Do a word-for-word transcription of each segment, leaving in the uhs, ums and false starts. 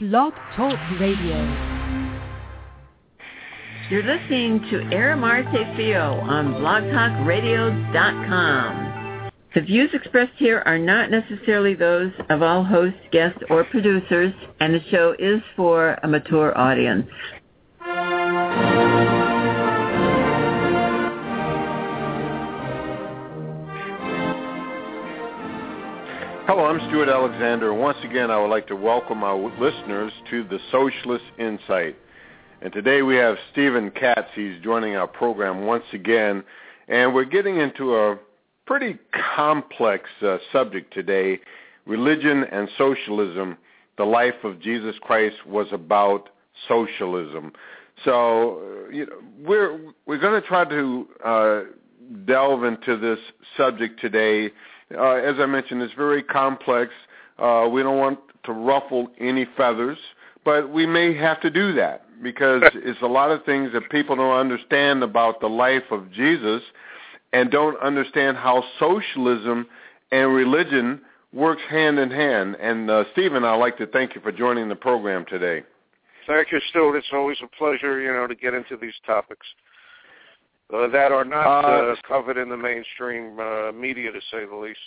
Blog Talk Radio. You're listening to Aramarte Fio on blog talk radio dot com. The views expressed here are not necessarily those of all hosts, guests, or producers, and the show is for a mature audience. Hello, I'm Stuart Alexander, and once again I would like to welcome our listeners to the Socialist Insight. And today we have Stephen Katz. He's joining our program once again, and we're getting into a pretty complex uh, subject today, religion and socialism. The life of Jesus Christ was about socialism. So, you know, we're we're going to try to uh, delve into this subject today. Uh, as I mentioned, it's very complex. Uh, we don't want to ruffle any feathers, but we may have to do that because it's a lot of things that people don't understand about the life of Jesus and don't understand how socialism and religion works hand in hand. And, uh, Stephen, I'd like to thank you for joining the program today. Thank you, Stuart. It's always a pleasure, you know, to get into these topics uh, that are not uh, uh, covered in the mainstream uh, media, to say the least.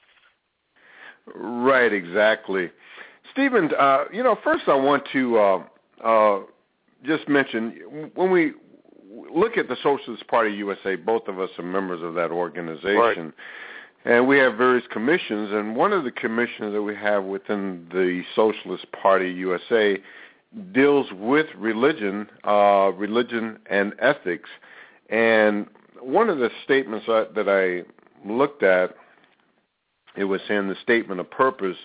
Right, exactly. Stephen, uh, you know, first I want to uh, uh, just mention, when we look at the Socialist Party U S A, both of us are members of that organization. Right. And we have various commissions, and one of the commissions that we have within the Socialist Party U S A deals with religion, uh, religion and ethics. And one of the statements I, that I looked at, it was in the Statement of Purpose,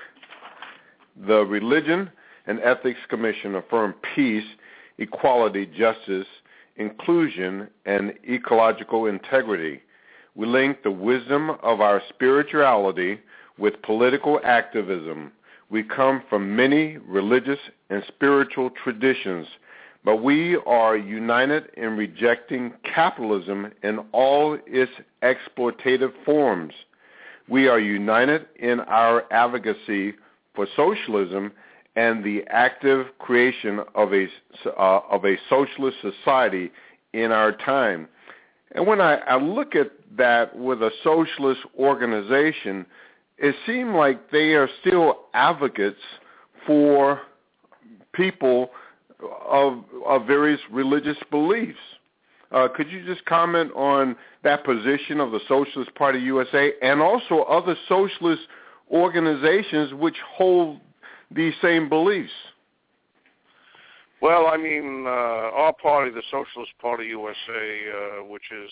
the Religion and Ethics Commission affirm peace, equality, justice, inclusion, and ecological integrity. We link the wisdom of our spirituality with political activism. We come from many religious and spiritual traditions, but we are united in rejecting capitalism in all its exploitative forms. We are united in our advocacy for socialism and the active creation of a, uh, of a socialist society in our time. And when I, I look at that with a socialist organization, it seemed like they are still advocates for people of, of various religious beliefs. Uh, could you just comment on that position of the Socialist Party U S A and also other socialist organizations which hold these same beliefs? Well, I mean, uh, our party, the Socialist Party U S A, uh, which is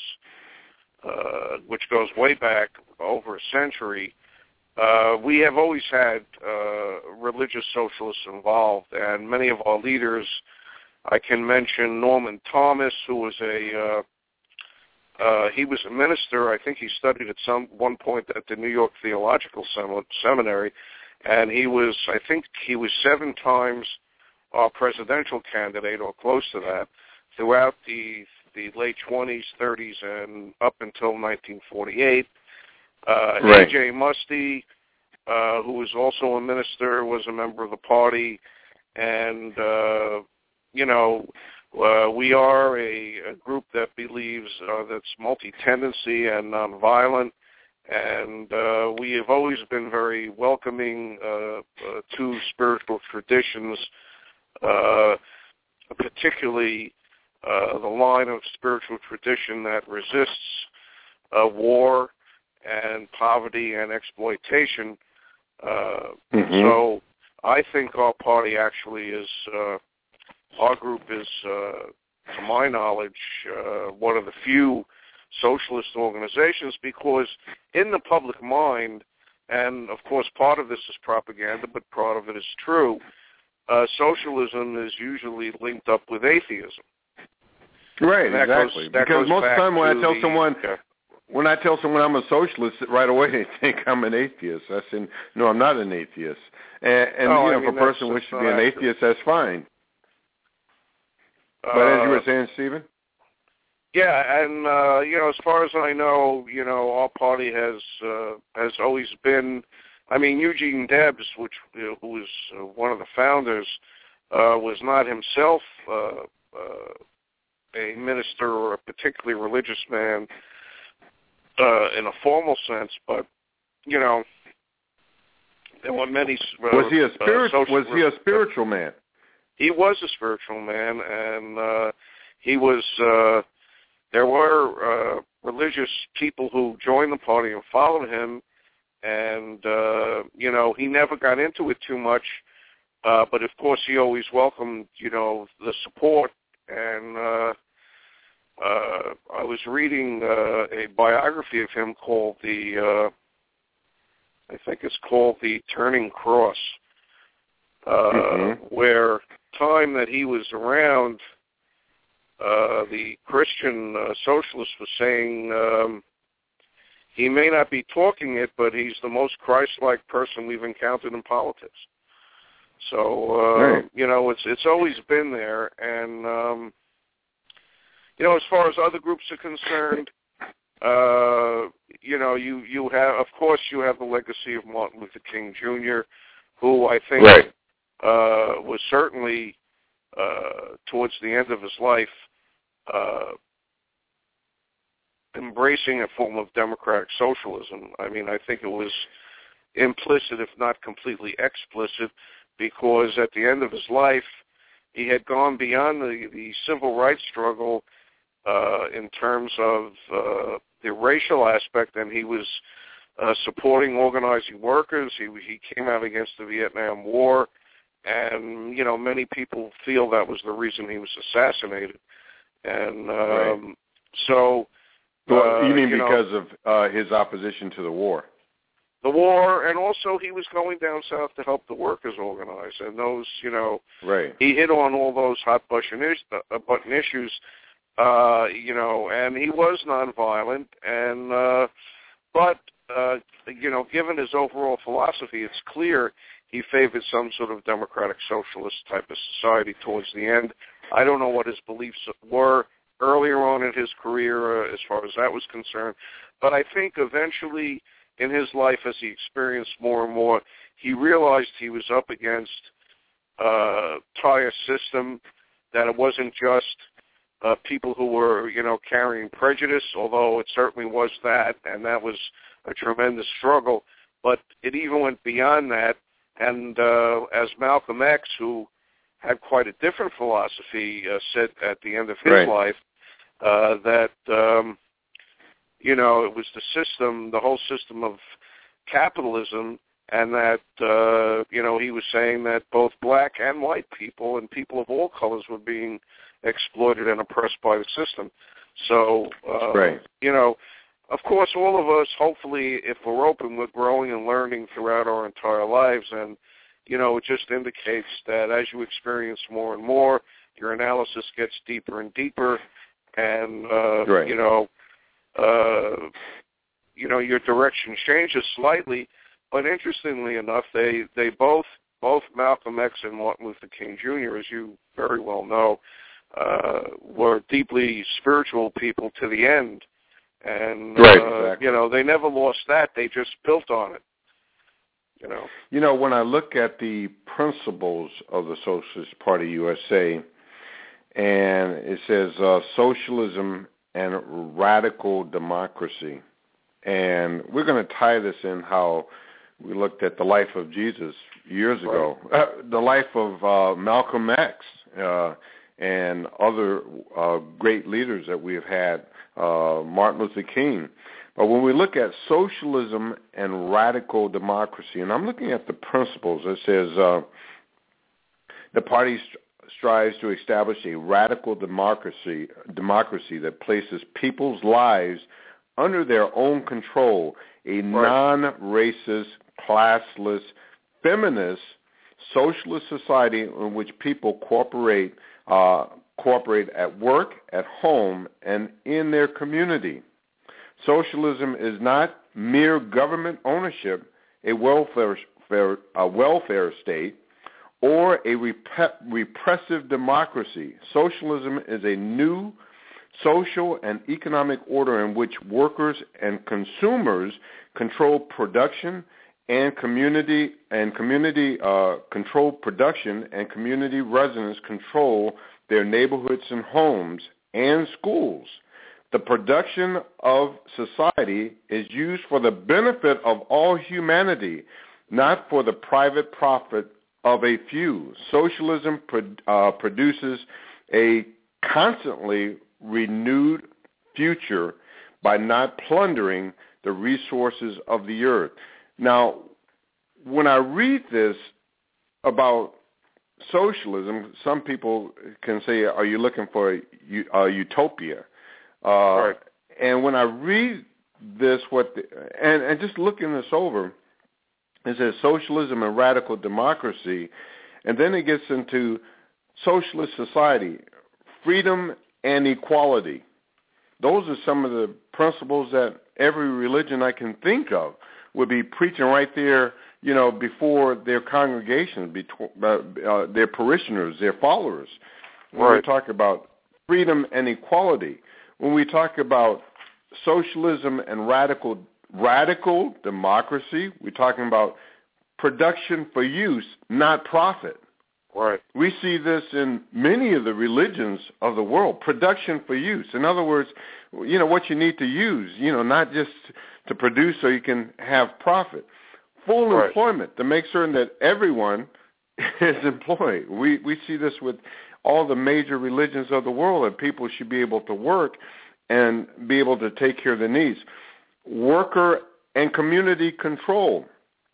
uh, which goes way back over a century, uh, we have always had uh, religious socialists involved, and many of our leaders, I can mention Norman Thomas, who was a uh, uh, he was a minister. I think he studied at some one point at the New York Theological Sem- Seminary, and he was, I think, he was seven times our presidential candidate or close to that throughout the the late twenties, thirties, and up until nineteen forty-eight. Uh, right. A J Muste, uh, who was also a minister, was a member of the party, and uh, you know, uh, we are a, a group that believes uh, that's multi-tendency and nonviolent, and uh, we have always been very welcoming uh, uh, to spiritual traditions, uh, particularly uh, the line of spiritual tradition that resists uh, war and poverty and exploitation. Uh, mm-hmm. So I think our party actually is, uh, our group is, uh, to my knowledge, uh, one of the few socialist organizations, because in the public mind, and of course part of this is propaganda, but part of it is true, uh, socialism is usually linked up with atheism. Right, and that exactly. Goes, that because goes most of the time when I tell the, someone, uh, when I tell someone I'm a socialist, right away they think I'm an atheist. I say, no, I'm not an atheist. And, and no, you know, I mean, if a person wishes to be an accurate. atheist, that's fine. Uh, but as you were saying, Stephen? Yeah, and uh, you know, as far as I know, you know, our party has uh, has always been I mean, Eugene Debs, which uh, who was uh, one of the founders, uh, was not himself uh, uh, a minister or a particularly religious man uh, in a formal sense, but you know, there were many. Uh, was he a spirit? Uh, was he a spiritual man? He was a spiritual man, and uh, he was. Uh, there were uh, religious people who joined the party and followed him, and uh, you know, he never got into it too much. Uh, but of course, he always welcomed, you know, the support. And uh, uh, I was reading uh, a biography of him called the. Uh, I think it's called The Turning Cross, uh, mm-hmm. where time that he was around, uh, the Christian uh, socialist was saying um, he may not be talking it, but he's the most Christ-like person we've encountered in politics. So, uh, right. you know, it's it's always been there. And, um, you know, as far as other groups are concerned, Uh, you know, you, you have, of course, you have the legacy of Martin Luther King Junior, who I think right. uh, was certainly, uh, towards the end of his life, uh, embracing a form of democratic socialism. I mean, I think it was implicit, if not completely explicit, because at the end of his life, he had gone beyond the, the civil rights struggle uh, in terms of uh, the racial aspect, and he was uh, supporting organizing workers. He he came out against the Vietnam War, and you know many people feel that was the reason he was assassinated. And um, right. so, well, uh, you mean you because know, of uh, his opposition to the war? The war, and also he was going down south to help the workers organize, and those, you know, right. he hit on all those hot button issues. Uh, you know, and he was nonviolent, and uh, but uh, you know, given his overall philosophy, it's clear he favored some sort of democratic socialist type of society towards the end. I don't know what his beliefs were earlier on in his career, uh, as far as that was concerned, but I think eventually in his life, as he experienced more and more, he realized he was up against uh, entire system, that it wasn't just Uh, people who were, you know, carrying prejudice, although it certainly was that, and that was a tremendous struggle. But it even went beyond that, and uh, as Malcolm X, who had quite a different philosophy, uh, said at the end of his right. life, uh, that, um, you know, it was the system, the whole system of capitalism, and that, uh, you know, he was saying that both black and white people and people of all colors were being exploited and oppressed by the system. So, uh, right. you know, of course, all of us, hopefully, if we're open, we're growing and learning throughout our entire lives. And, you know, it just indicates that as you experience more and more, your analysis gets deeper and deeper. And, uh, right. you know, uh, you know, your direction changes slightly. But interestingly enough, they, they both, both Malcolm X and Martin Luther King Junior, as you very well know, Uh, were deeply spiritual people to the end. And, right, uh, exactly. you know, they never lost that. They just built on it, you know. You know, when I look at the principles of the Socialist Party U S A, and it says uh, socialism and radical democracy, and we're going to tie this in how we looked at the life of Jesus years right. ago, uh, the life of uh, Malcolm X, uh, and other uh, great leaders that we have had, uh, Martin Luther King. But when we look at socialism and radical democracy, and I'm looking at the principles, it says uh, the party st- strives to establish a radical democracy, democracy that places people's lives under their own control, a right. non-racist, classless, feminist, socialist society in which people cooperate Uh, cooperate at work, at home, and in their community. Socialism is not mere government ownership, a welfare, a welfare state, or a rep- repressive democracy. Socialism is a new social and economic order in which workers and consumers control production and community and community uh, control production and community residents control their neighborhoods and homes and schools. The production of society is used for the benefit of all humanity, not for the private profit of a few. Socialism pro- uh, produces a constantly renewed future by not plundering the resources of the earth. Now, when I read this about socialism, some people can say, are you looking for a, a utopia? Uh, right. And when I read this, what the, and, and just looking this over, it says socialism and radical democracy, and then it gets into socialist society, freedom and equality. Those are some of the principles that every religion I can think of would be preaching right there, you know, before their congregation, between, uh, uh, their parishioners, their followers. When right. we talk about freedom and equality, when we talk about socialism and radical radical democracy, we're talking about production for use, not profit. Right. We see this in many of the religions of the world, production for use. In other words, you know, what you need to use, you know, not just to produce so you can have profit. Full right. employment to make certain that everyone is employed. We we see this with all the major religions of the world, that people should be able to work and be able to take care of their needs. Worker and community control.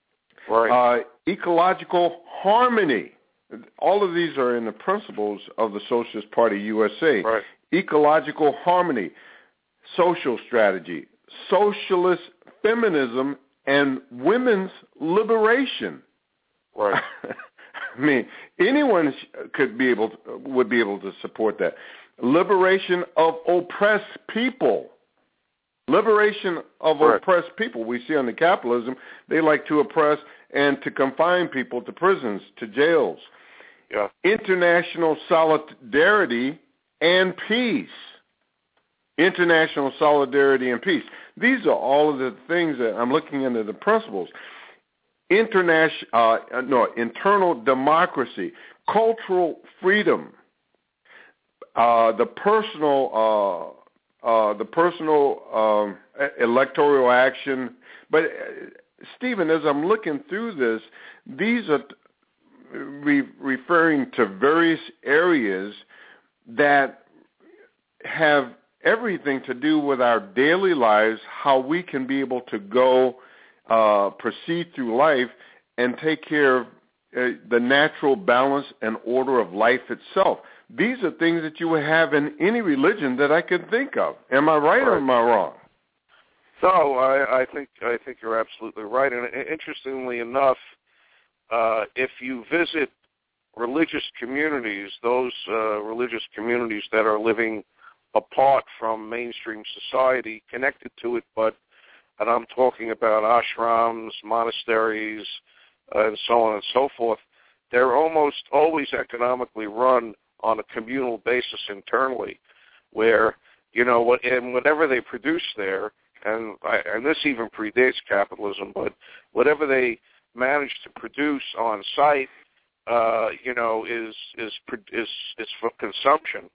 Right. Uh, ecological harmony. All of these are in the principles of the Socialist Party U S A. Right. Ecological harmony, social strategy, socialist feminism, and women's liberation. Right. I mean, anyone could be able to, would be able to support that. Liberation of oppressed people. Liberation of right. oppressed people. We see under capitalism, they like to oppress and to confine people to prisons, to jails. Yeah. International solidarity and peace. International solidarity and peace. These are all of the things that I'm looking into, the principles. International, uh, no, internal democracy, cultural freedom, uh, the personal, uh, uh, the personal um, electoral action. But uh, Stephen, as I'm looking through this, these are re- referring to various areas that have everything to do with our daily lives, how we can be able to go uh, proceed through life and take care of uh, the natural balance and order of life itself. These are things that you would have in any religion that I could think of. Am I right, right. or am I wrong? No, I, I think I think you're absolutely right. And interestingly enough, uh, if you visit religious communities, those uh, religious communities that are living apart from mainstream society, connected to it, but, and I'm talking about ashrams, monasteries, uh, and so on and so forth, they're almost always economically run on a communal basis internally, where, you know, what, and whatever they produce there, and, I, and this even predates capitalism, but whatever they manage to produce on site, uh, you know, is, is, is, is for consumption.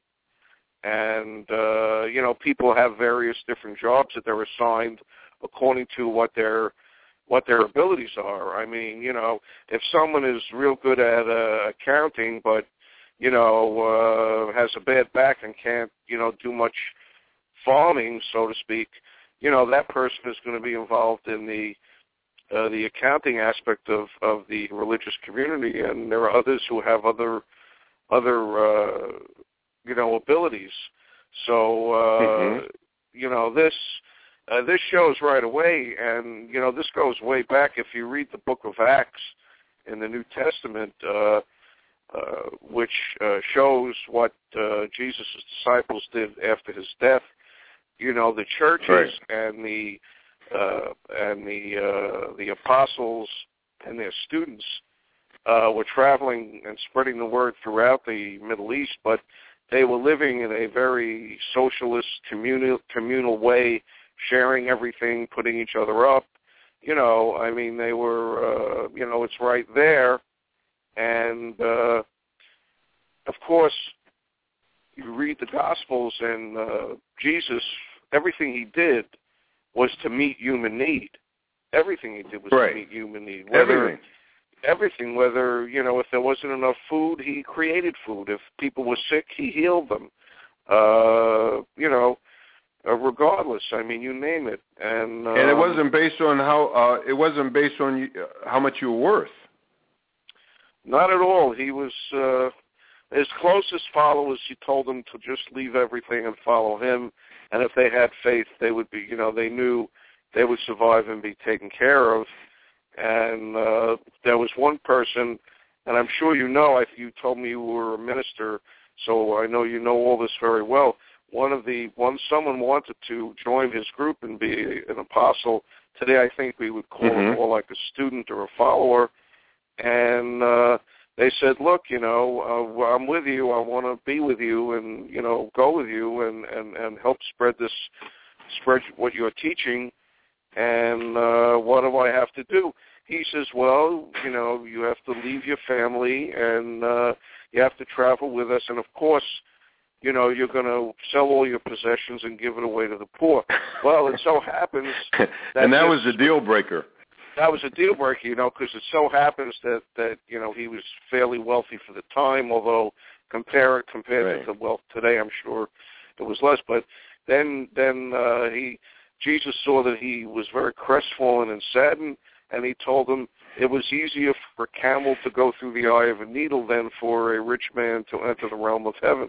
And, uh, you know, people have various different jobs that they're assigned according to what their what their abilities are. I mean, you know, if someone is real good at uh, accounting but, you know, uh, has a bad back and can't, you know, do much farming, so to speak, you know, that person is going to be involved in the uh, the accounting aspect of, of the religious community, and there are others who have other other uh you know, abilities. So, uh, mm-hmm. you know, this uh, this shows right away, and, you know, this goes way back. If you read the book of Acts in the New Testament, uh, uh, which uh, shows what uh, Jesus' disciples did after his death, you know, the churches right. and the uh, and the uh, the apostles and their students uh, were traveling and spreading the word throughout the Middle East, but they were living in a very socialist, communal, communal way, sharing everything, putting each other up, you know, I mean, they were, uh, you know, it's right there. And, uh, of course, you read the Gospels, and uh, Jesus, everything he did was to meet human need. Everything he did was right. to meet human need. Whether, everything. Everything, whether, you know, if there wasn't enough food, he created food. If people were sick, he healed them. Uh, you know, uh, regardless, I mean, you name it. And, um, and it wasn't based on how, uh, it wasn't based on you, uh, how much you were worth. Not at all. He was, uh, his closest followers, he told them to just leave everything and follow him. And if they had faith, they would be, you know, they knew they would survive and be taken care of. And uh, there was one person, and I'm sure you know, if you told me you were a minister, so I know you know all this very well. One of the, one someone wanted to join his group and be an apostle. Today I think we would call mm-hmm. him more like a student or a follower. And uh, they said, look, you know, uh, I'm with you. I want to be with you and, you know, go with you and, and, and help spread this, spread what you're teaching. And uh, what do I have to do? He says, well, you know, you have to leave your family and uh, you have to travel with us. And, of course, you know, you're going to sell all your possessions and give it away to the poor. Well, it so happens that... and that this, was a deal breaker. That was a deal breaker, you know, because it so happens that, that, you know, he was fairly wealthy for the time, although compare it compared right. to the wealth today, I'm sure it was less. But then then uh, he... Jesus saw that he was very crestfallen and saddened, and he told him it was easier for a camel to go through the eye of a needle than for a rich man to enter the realm of heaven.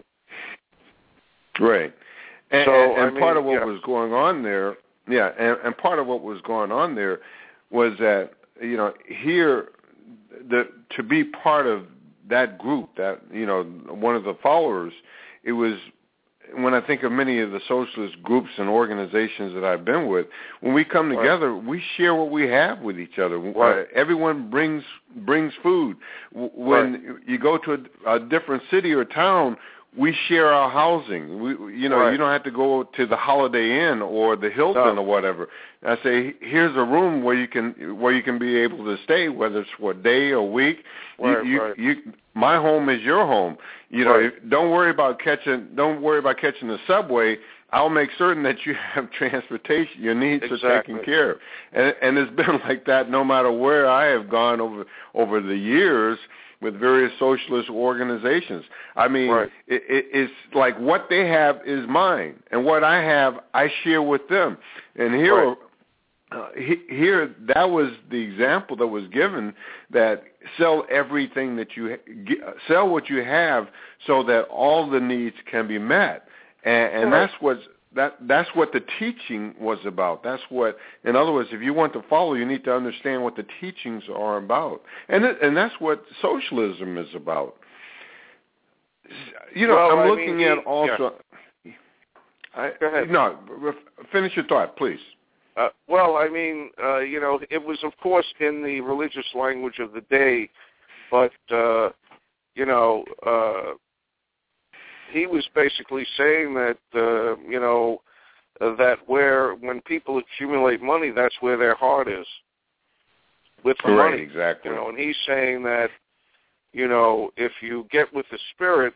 Right. And, so, and, and I mean, part of what yeah. was going on there, yeah, and, and part of what was going on there was that, you know, here, the to be part of that group, that, you know, one of the followers, it was, when I think of many of the socialist groups and organizations that I've been with, when we come together, right. we share what we have with each other. Right. Uh, everyone brings brings food. When right. you go to a, a different city or town, we share our housing. We, you know, right. you don't have to go to the Holiday Inn or the Hilton no. or whatever. I say, here's a room where you can where you can be able to stay, whether it's for a day or week. Right, you, you, right. you, my home is your home. You know, right. if, don't worry about catching. Don't worry about catching the subway. I'll make certain that you have transportation. Your needs exactly. are taken care of. And, and it's been like that no matter where I have gone over over the years with various socialist organizations. I mean, right. it, it, it's like what they have is mine, and what I have, I share with them. And here, right. uh, he, here, that was the example that was given, that sell everything that you ha- sell what you have, so that all the needs can be met. And, and right. that's what's That that's what the teaching was about. That's what, in other words, if you want to follow, you need to understand what the teachings are about, and it, and that's what socialism is about. You know, well, I'm I looking mean, at also. Yeah. I, Go ahead. No, finish your thought, please. Uh, well, I mean, uh, you know, it was, of course, in the religious language of the day, but uh, you know. Uh, He was basically saying that, uh, you know, uh, that where when people accumulate money, that's where their heart is, with the right, money. Exactly. You know, and he's saying that, you know, if you get with the Spirit,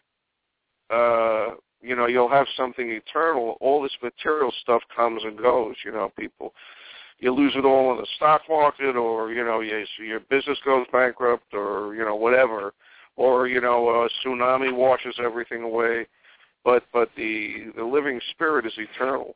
uh, you know, you'll have something eternal. All this material stuff comes and goes. You know, people, you lose it all in the stock market, or you know, you, your business goes bankrupt, or you know, whatever. Or, you know, a tsunami washes everything away, but but the the living spirit is eternal.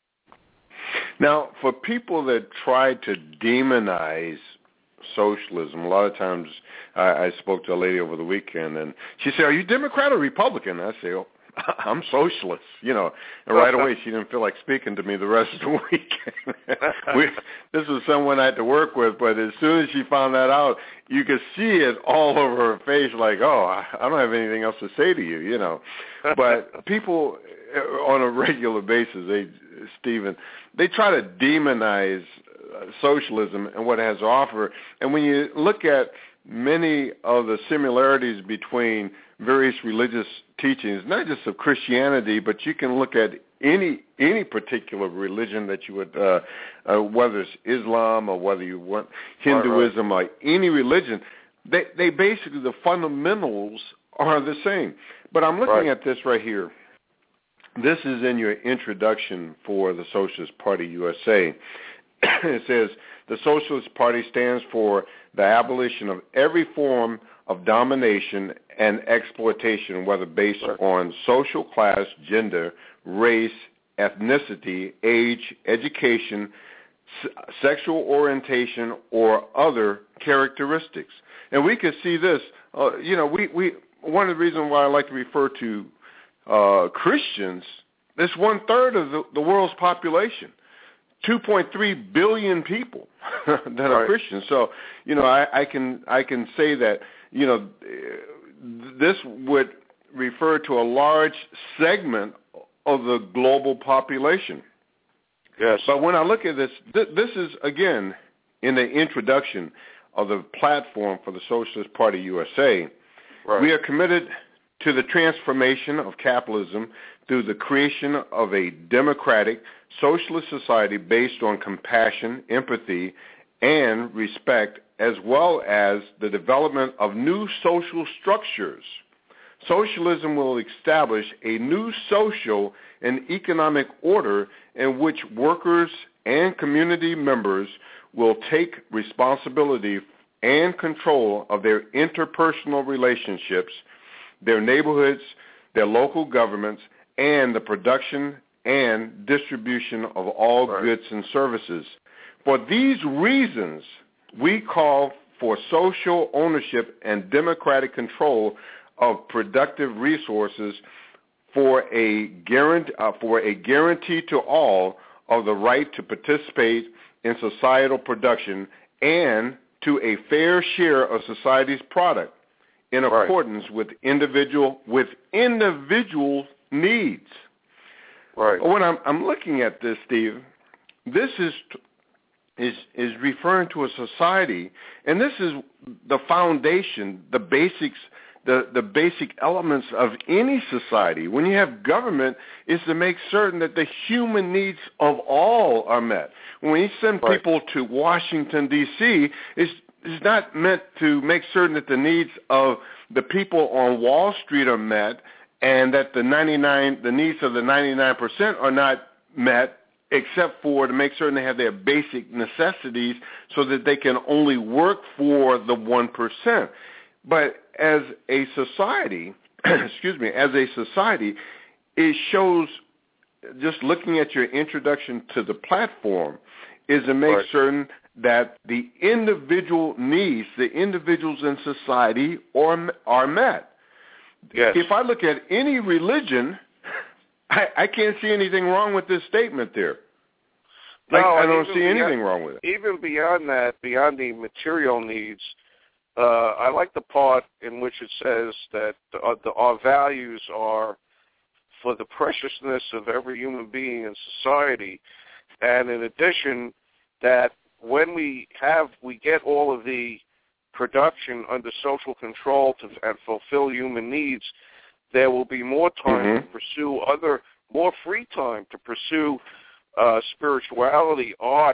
Now, for people that try to demonize socialism, a lot of times I, I spoke to a lady over the weekend, and she said, "Are you Democrat or Republican?" I say, "Oh, I'm socialist," you know, and right away she didn't feel like speaking to me the rest of the weekend. we, this was someone I had to work with, but as soon as she found that out, you could see it all over her face, like, oh, I don't have anything else to say to you, you know. But people on a regular basis, they, Stephen, they try to demonize socialism and what it has to offer. And when you look at many of the similarities between various religious teachings, not just of Christianity, but you can look at any any particular religion that you would, uh, uh, whether it's Islam or whether you want Hinduism right, right. or any religion, they, they basically, the fundamentals are the same. But I'm looking right. at this right here. This is in your introduction for the Socialist Party U S A. It says, the Socialist Party stands for the abolition of every form of domination and exploitation, whether based right. on social class, gender, race, ethnicity, age, education, s- sexual orientation, or other characteristics. And we can see this, uh, you know, we, we one of the reasons why I like to refer to uh, Christians, that's one-third of the, the world's population. two point three billion people that are right. Christians. So, you know, I, I can I can say that, you know, this would refer to a large segment of the global population. Yes. But when I look at this, th- this is, again, in the introduction of the platform for the Socialist Party U S A. Right. We are committed to the transformation of capitalism through the creation of a democratic, socialist society based on compassion, empathy, and respect, as well as the development of new social structures. Socialism will establish a new social and economic order in which workers and community members will take responsibility and control of their interpersonal relationships, their neighborhoods, their local governments, and the production and distribution of all right. goods and services. For these reasons, we call for social ownership and democratic control of productive resources for a guarantee, uh, for a guarantee to all of the right to participate in societal production and to a fair share of society's product in right. accordance with individual with individual needs. Right. When I'm, I'm looking at this, Steve, this is is is referring to a society, and this is the foundation, the basics, the, the basic elements of any society. When you have government, is to make certain that the human needs of all are met. When you send right. people to Washington, D C, it's, it's not meant to make certain that the needs of the people on Wall Street are met, and that the ninety-nine, the needs of the ninety-nine percent are not met, except for to make certain they have their basic necessities so that they can only work for the one percent. But as a society, excuse me, as a society, it shows, just looking at your introduction to the platform, is to make right. certain that the individual needs, the individuals in society are, are met. Yes. If I look at any religion, I, I can't see anything wrong with this statement there. No, I, I don't see beyond, anything wrong with it. Even beyond that, beyond the material needs, uh, I like the part in which it says that uh, the, our values are for the preciousness of every human being in society, and in addition, that when we have, we get all of the production under social control to and fulfill human needs, there will be more time mm-hmm. to pursue other, more free time to pursue uh, spirituality, art,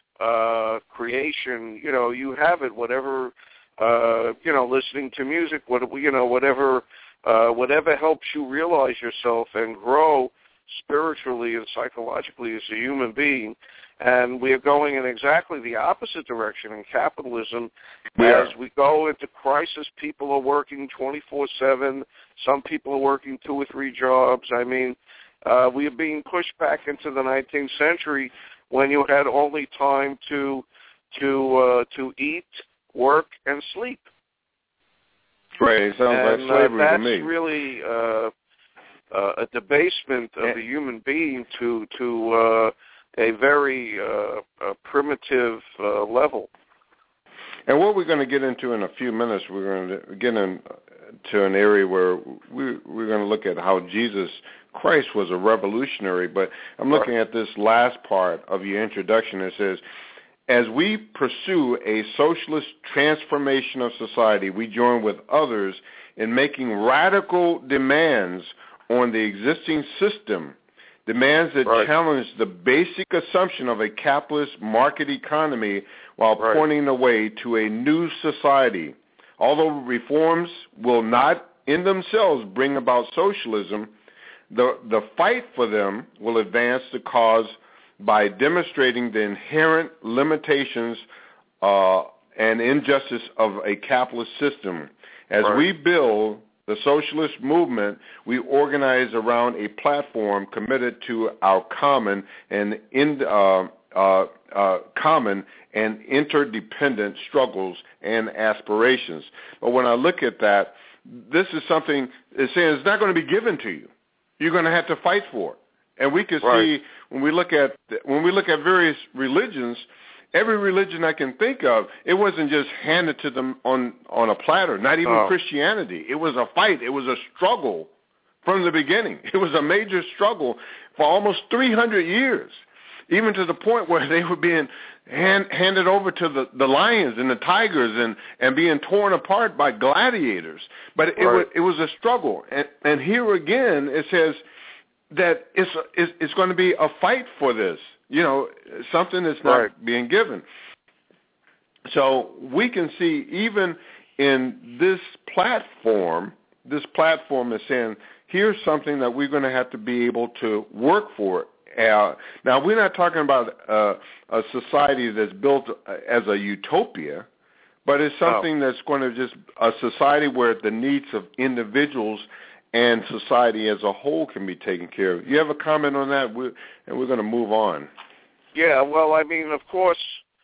uh, creation. You know, you have it. Whatever, uh, you know, listening to music. What you know, whatever, uh, whatever helps you realize yourself and grow spiritually and psychologically as a human being. And we are going in exactly the opposite direction in capitalism. Yeah. As we go into crisis, people are working twenty-four seven. Some people are working two or three jobs. I mean, uh, we are being pushed back into the nineteenth century when you had only time to to uh, to eat, work, and sleep. Right. It sounds and, like slavery uh, to me. That's really uh, uh, a debasement of yeah. the human being to to. Uh, a very uh, uh, primitive uh, level. And what we're going to get into in a few minutes, we're going to get into an area where we, we're going to look at how Jesus Christ was a revolutionary. But I'm looking at this last part of your introduction. It says, as we pursue a socialist transformation of society, we join with others in making radical demands on the existing system demands that right. challenge the basic assumption of a capitalist market economy while right. pointing the way to a new society. Although reforms will not in themselves bring about socialism, the, the fight for them will advance the cause by demonstrating the inherent limitations uh, and injustice of a capitalist system. As right. we build the socialist movement, we organize around a platform committed to our common and in, uh, uh, uh, common and interdependent struggles and aspirations. But when I look at that, this is something it's saying it's not going to be given to you. You're going to have to fight for it. And we can right. see when we look at when we look at various religions, every religion I can think of, it wasn't just handed to them on, on a platter, not even oh. Christianity. It was a fight. It was a struggle from the beginning. It was a major struggle for almost three hundred years, even to the point where they were being hand, handed over to the, the lions and the tigers and, and being torn apart by gladiators. But it, right. was, it was a struggle. And, and here again it says that it's, it's, it's going to be a fight for this. You know, something that's not right. being given. So we can see even in this platform, this platform is saying, here's something that we're going to have to be able to work for. Uh, now, we're not talking about uh, a society that's built as a utopia, but it's something oh. that's going to just a society where the needs of individuals and society as a whole can be taken care of. You have a comment on that? We're, and we're going to move on. Yeah, well, I mean, of course,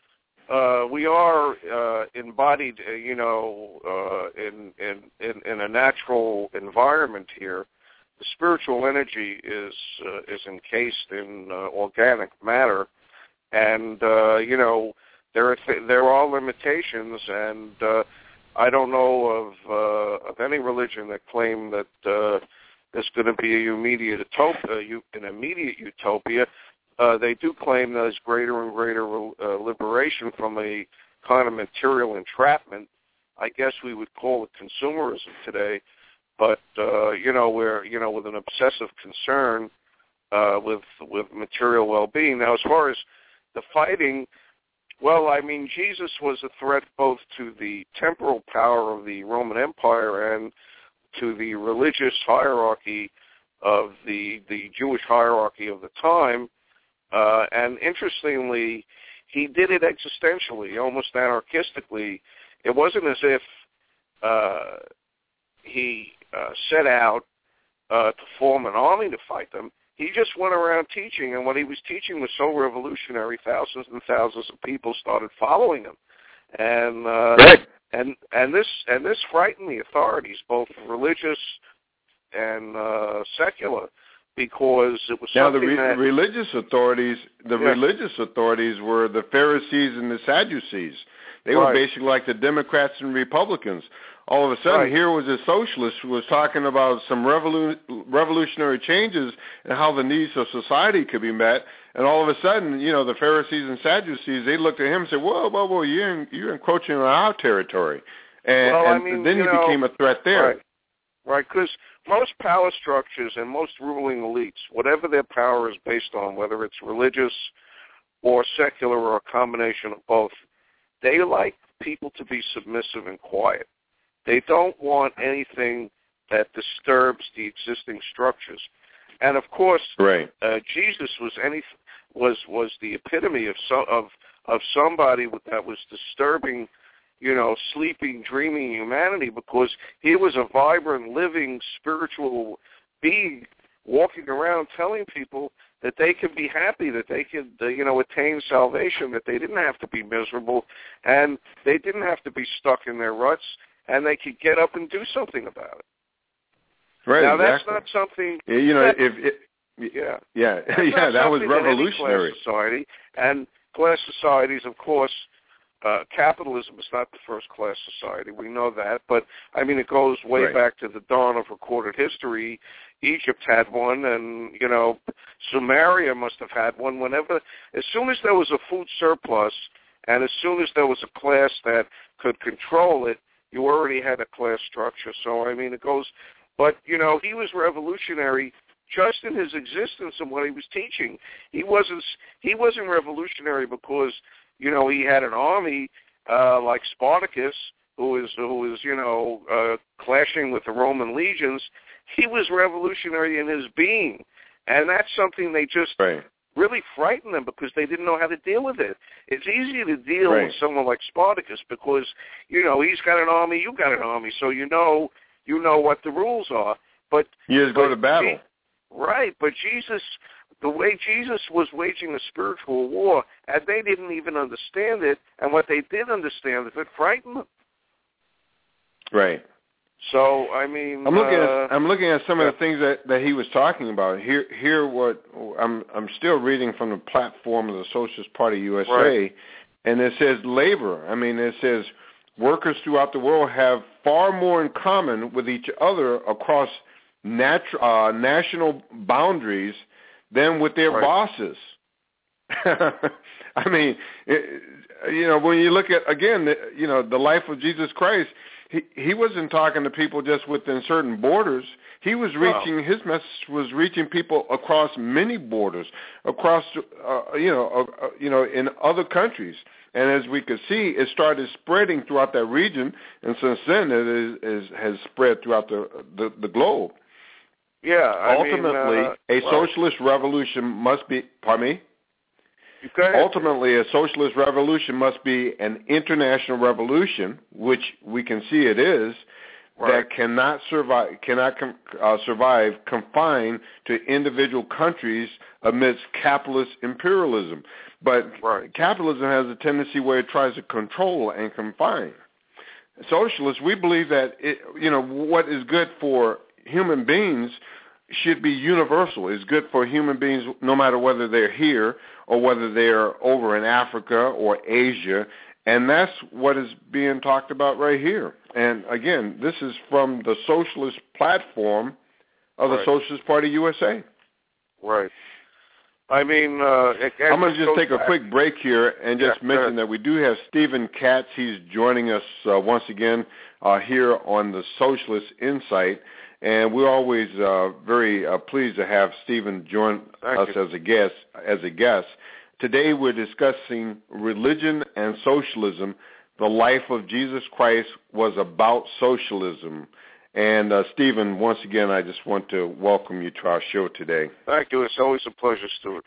uh, we are uh, embodied, uh, you know, uh, in, in, in, in a natural environment here. The spiritual energy is uh, is encased in uh, organic matter, and, uh, you know, there are, th- there are limitations, and uh, I don't know of uh, of any religion that claim that uh, there's going to be a immediate utopia, an immediate utopia. Uh, they do claim that there's greater and greater uh, liberation from a kind of material entrapment. I guess we would call it consumerism today, but uh, you know, we're you know with an obsessive concern uh, with with material well-being. Now, as far as the fighting. Well, I mean, Jesus was a threat both to the temporal power of the Roman Empire and to the religious hierarchy of the the Jewish hierarchy of the time. Uh, and interestingly, he did it existentially, almost anarchistically. It wasn't as if uh, he uh, set out uh, to form an army to fight them. He just went around teaching, and what he was teaching was so revolutionary, thousands and thousands of people started following him, and uh, right. and and this and this frightened the authorities, both religious and uh, secular, because it was now something the re- that religious authorities, the yeah. religious authorities were the Pharisees and the Sadducees. They right. were basically like the Democrats and Republicans. All of a sudden, right. here was a socialist who was talking about some revolu- revolutionary changes and how the needs of society could be met. And all of a sudden, you know, the Pharisees and Sadducees, they looked at him and said, whoa, whoa, whoa, you're, you're encroaching on our territory. And, well, and I mean, then he know, became a threat there. Right, right, because most power structures and most ruling elites, whatever their power is based on, whether it's religious or secular or a combination of both, they like people to be submissive and quiet. They don't want anything that disturbs the existing structures. And of course, right. uh, Jesus was any was was the epitome of so, of of somebody that was disturbing, you know, sleeping, dreaming humanity, because he was a vibrant, living, spiritual being walking around telling people that they could be happy, that they could, uh, you know, attain salvation, that they didn't have to be miserable, and they didn't have to be stuck in their ruts, and they could get up and do something about it. Right. Now, exactly. that's not something. You know, that, if it, yeah, yeah, that's yeah, that was that revolutionary. Class society and class societies, of course. Uh, capitalism is not the first class society. We know that, but I mean, it goes way right. back to the dawn of recorded history. Egypt had one, and you know, Sumeria must have had one. Whenever, as soon as there was a food surplus, and as soon as there was a class that could control it, you already had a class structure. So I mean, it goes. But you know, he was revolutionary just in his existence and what he was teaching. He wasn't he wasn't revolutionary because, you know, he had an army uh, like Spartacus, who is who is you know uh, clashing with the Roman legions. He was revolutionary in his being, and that's something they just right. really frightened them because they didn't know how to deal with it. It's easy to deal right. with someone like Spartacus because, you know, he's got an army, you got an army, so you know you know what the rules are. But you just go to battle. Je- right, but Jesus, the way Jesus was waging a spiritual war, and they didn't even understand it, and what they did understand, it frightened them. Right. So I mean, I'm looking uh, at I'm looking at some yeah. of the things that, that he was talking about. Here, here, what I'm I'm still reading from the platform of the Socialist Party U S A, right. and it says labor. I mean, it says workers throughout the world have far more in common with each other across natu- uh, national boundaries than with their right. bosses. I mean, it, you know, when you look at again, the, you know, the life of Jesus Christ. He he wasn't talking to people just within certain borders. He was reaching, wow. his message was reaching people across many borders, across, uh, you know, uh, you know, in other countries. And as we could see, it started spreading throughout that region, and since then it is, is has spread throughout the the, the globe. Yeah, I ultimately, mean, uh, a well, socialist revolution must be. Pardon me. Ultimately, a socialist revolution must be an international revolution, which we can see it is, right. that cannot survive, cannot com, uh, survive confined to individual countries amidst capitalist imperialism. But right. capitalism has a tendency where it tries to control and confine. Socialists, we believe that it, you know, what is good for human beings should be universal. It's good for human beings no matter whether they're here or whether they're over in Africa or Asia, and that's what is being talked about right here. And again, this is from the socialist platform of right. the Socialist Party U S A. Right. I mean, uh, it, it I'm going to just take back. a quick break here and just yeah, mention that we do have Stephen Katz. He's joining us uh, once again uh, here on the Socialist Insight. And we're always uh, very uh, pleased to have Stephen join Thank us you. as a guest. As a guest, today we're discussing religion and socialism. The life of Jesus Christ was about socialism. And uh, Stephen, once again, I just want to welcome you to our show today. Thank you. It's always a pleasure, Stuart.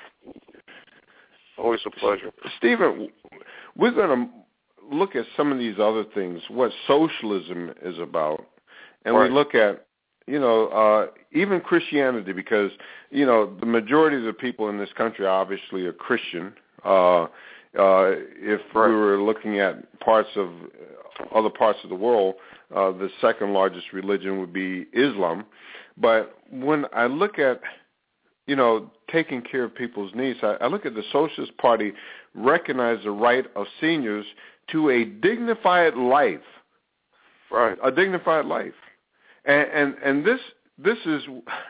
Always a pleasure. Stephen, we're going to look at some of these other things, what socialism is about, and right. we look at. You know, uh, even Christianity, because, you know, the majority of the people in this country obviously are Christian. Uh, uh, if right. we were looking at parts of other parts of the world, uh, the second largest religion would be Islam. But when I look at, you know, taking care of people's needs, I, I look at the Socialist Party recognize the right of seniors to a dignified life. Right. A dignified life. And, and and this this is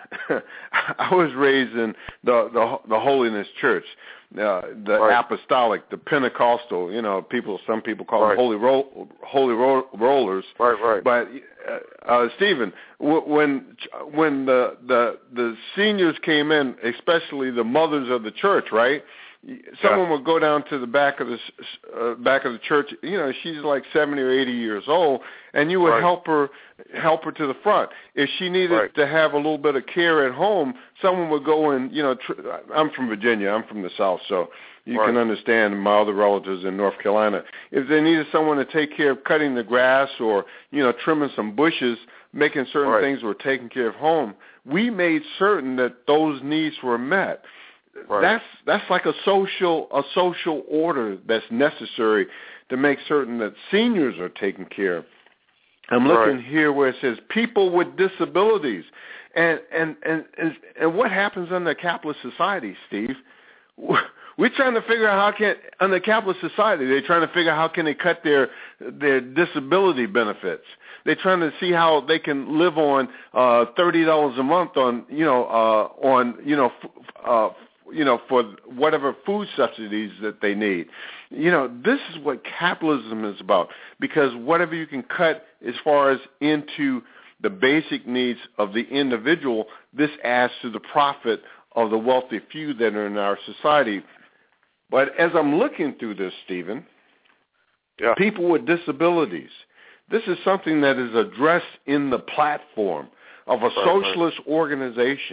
I was raised in the the, the Holiness Church, uh, the right. Apostolic, the Pentecostal. You know, people some people call right. them Holy ro- Holy ro- Rollers. Right, right. But uh, uh, Stephen, w- when when the, the the seniors came in, especially the mothers of the church, right? Someone yeah. would go down to the back of the uh, back of the church. You know, she's like seventy or eighty years old, and you would right. help her help her to the front. If she needed right. to have a little bit of care at home, someone would go and you know. Tr- I'm from Virginia. I'm from the South, so you right. can understand my other relatives in North Carolina. If they needed someone to take care of cutting the grass or you know trimming some bushes, making certain right. things were taken care of home, we made certain that those needs were met. Right. That's that's like a social a social order that's necessary to make certain that seniors are taken care of. I'm looking right. here where it says people with disabilities, and and and and, and what happens under capitalist society, Steve? We're trying to figure out how can under capitalist society they're trying to figure out how can they cut their their disability benefits. They're trying to see how they can live on uh, thirty dollars a month on you know uh, on you know. F- uh, you know, for whatever food subsidies that they need. You know, this is what capitalism is about, because whatever you can cut as far as into the basic needs of the individual, this adds to the profit of the wealthy few that are in our society. But as I'm looking through this, Stephen, yeah. people with disabilities, this is something that is addressed in the platform of a right, socialist right. organization.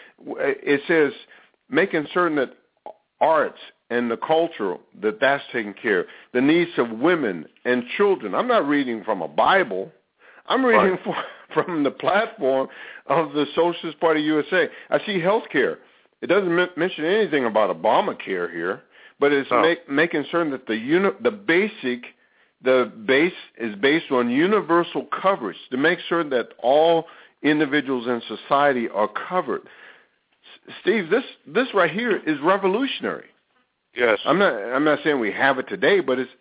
It says making certain that arts and the cultural, that that's taken care of. The needs of women and children. I'm not reading from a Bible. I'm reading right. for, from the platform of the Socialist Party U S A. I see health care. It doesn't m- mention anything about Obamacare here, but it's no. make, making certain that the uni- the basic, the base is based on universal coverage to make sure that all individuals in society are covered. S- Steve, this this right here is revolutionary. Yes. I'm not I'm not saying we have it today, but it's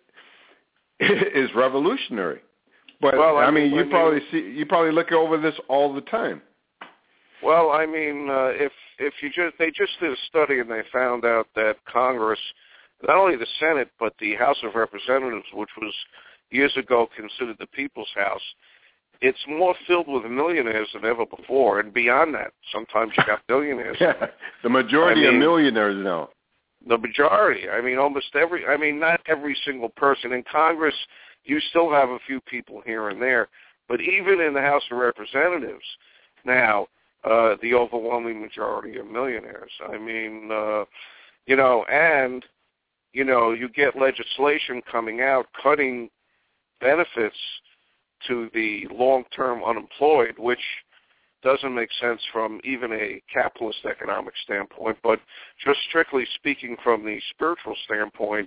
it's revolutionary. But well, I, I mean, mean, you I mean, probably see you probably look over this all the time. Well, I mean, uh, if if you just they just did a study and they found out that Congress, not only the Senate but the House of Representatives, which was years ago considered the people's house, it's more filled with millionaires than ever before, and beyond that, sometimes you got billionaires. Yeah, the majority I mean, are millionaires now. The majority. I mean, almost every. I mean, not every single person in Congress. You still have a few people here and there, but even in the House of Representatives now, uh, the overwhelming majority are millionaires. I mean, uh, you know, and you know, you get legislation coming out cutting benefits to the long-term unemployed, which doesn't make sense from even a capitalist economic standpoint, but just strictly speaking from the spiritual standpoint,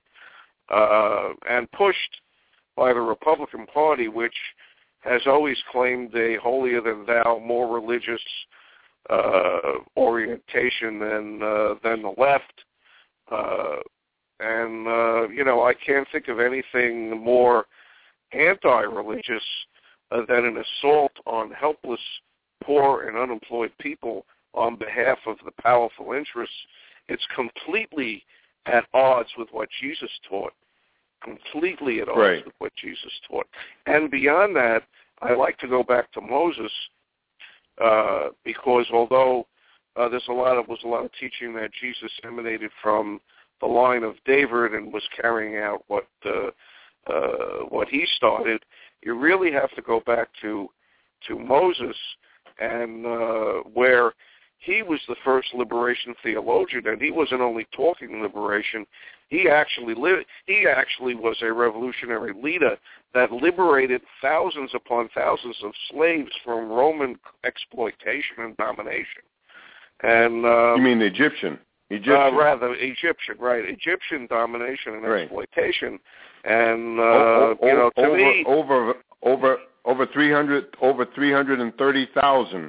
uh, and pushed by the Republican Party, which has always claimed a holier-than-thou, more religious uh, orientation than uh, than the left. Uh, and, uh, you know, I can't think of anything more anti-religious uh, than an assault on helpless, poor, and unemployed people on behalf of the powerful interests. It's completely at odds with what Jesus taught, completely at odds right. with what Jesus taught. And beyond that, I like to go back to Moses uh, because although uh, there's a lot of was a lot of teaching that Jesus emanated from the line of David and was carrying out what uh, uh, what he started, you really have to go back to to Moses, and uh, where he was the first liberation theologian, and he wasn't only talking liberation. He actually li- he actually was a revolutionary leader that liberated thousands upon thousands of slaves from Roman exploitation and domination. And um, you mean the Egyptian? Egyptian, uh, rather Egyptian, right? Egyptian domination and right. exploitation. And uh, o- o- you know, to over, me, over over over three hundred over three hundred and thirty thousand.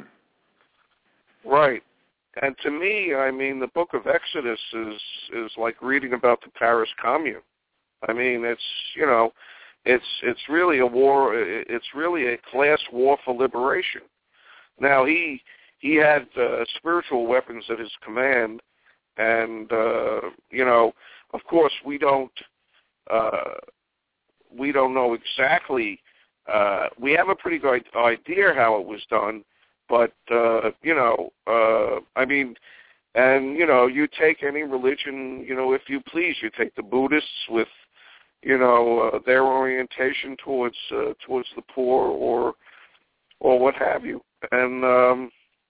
Right. And to me, I mean, the book of Exodus is is like reading about the Paris Commune. I mean, it's, you know, it's it's really a war. It's really a class war for liberation. Now, he he had uh, spiritual weapons at his command, and uh, you know, of course, we don't uh, we don't know exactly. Uh, we have a pretty good idea how it was done. But, uh, you know, uh, I mean, and, you know, you take any religion, you know, if you please. You take the Buddhists with, you know, uh, their orientation towards uh, towards the poor or or what have you. And, um,